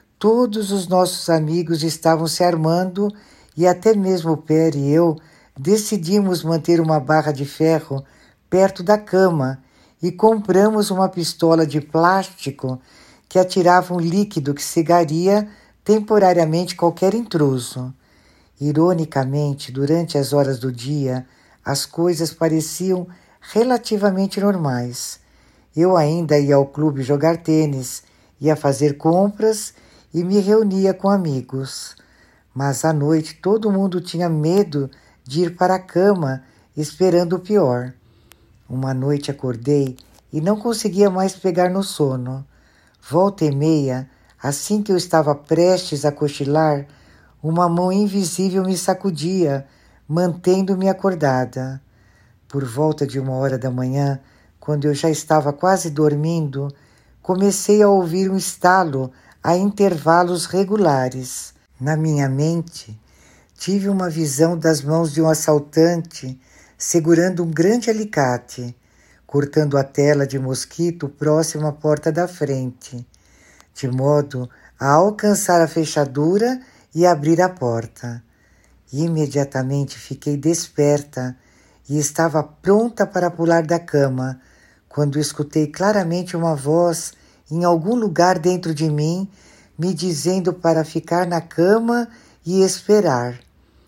Todos os nossos amigos estavam se armando e até mesmo o Per e eu decidimos manter uma barra de ferro perto da cama e compramos uma pistola de plástico que atirava um líquido que cegaria temporariamente qualquer intruso. Ironicamente, durante as horas do dia, as coisas pareciam relativamente normais. Eu ainda ia ao clube jogar tênis, ia fazer compras e me reunia com amigos. Mas à noite todo mundo tinha medo de ir para a cama, esperando o pior. Uma noite acordei e não conseguia mais pegar no sono. Volta e meia, assim que eu estava prestes a cochilar, uma mão invisível me sacudia, mantendo-me acordada. Por volta de uma hora da manhã, quando eu já estava quase dormindo, comecei a ouvir um estalo a intervalos regulares. Na minha mente, tive uma visão das mãos de um assaltante segurando um grande alicate, cortando a tela de mosquito próximo à porta da frente, de modo a alcançar a fechadura e abrir a porta. Imediatamente fiquei desperta e estava pronta para pular da cama, quando escutei claramente uma voz em algum lugar dentro de mim me dizendo para ficar na cama e esperar.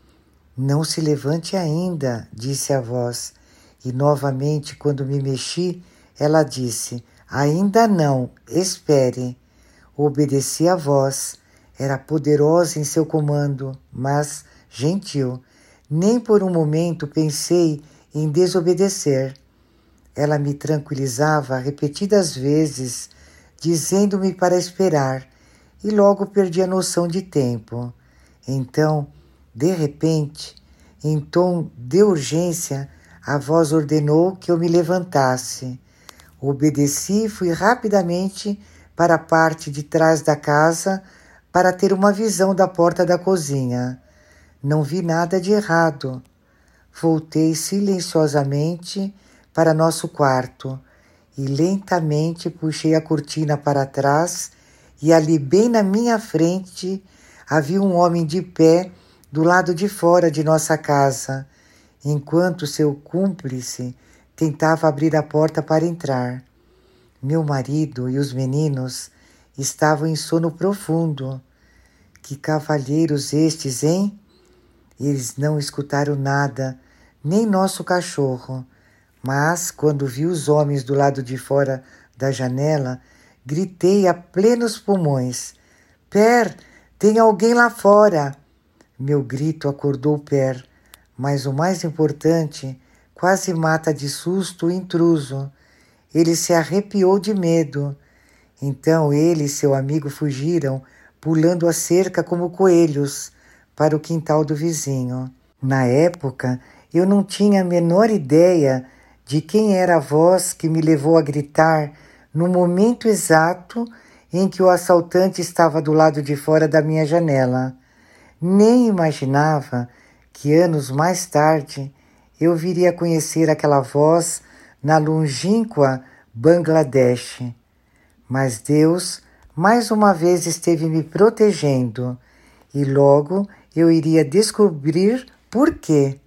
Não se levante ainda, disse a voz, e novamente, quando me mexi, ela disse, ainda não, espere. Obedeci à voz, era poderosa em seu comando, mas gentil. Nem por um momento pensei em desobedecer. Ela me tranquilizava repetidas vezes, dizendo-me para esperar, e logo perdi a noção de tempo. Então, de repente, em tom de urgência, a voz ordenou que eu me levantasse. Obedeci e fui rapidamente para a parte de trás da casa para ter uma visão da porta da cozinha. Não vi nada de errado. Voltei silenciosamente para nosso quarto e lentamente puxei a cortina para trás e ali bem na minha frente havia um homem de pé do lado de fora de nossa casa, enquanto seu cúmplice tentava abrir a porta para entrar. Meu marido e os meninos estavam em sono profundo. Que cavalheiros estes, hein? Eles não escutaram nada, nem nosso cachorro, mas quando vi os homens do lado de fora da janela, gritei a plenos pulmões, Per, Tem alguém lá fora! Meu grito acordou Per, mas o mais importante, quase mata de susto o intruso. Ele se arrepiou de medo. Então ele e seu amigo fugiram, pulando a cerca como coelhos, para o quintal do vizinho. Na época, eu não tinha a menor ideia de quem era a voz que me levou a gritar no momento exato em que o assaltante estava do lado de fora da minha janela. Nem imaginava que anos mais tarde eu viria a conhecer aquela voz na longínqua Bangladesh. Mas Deus mais uma vez esteve me protegendo e logo eu iria descobrir por quê.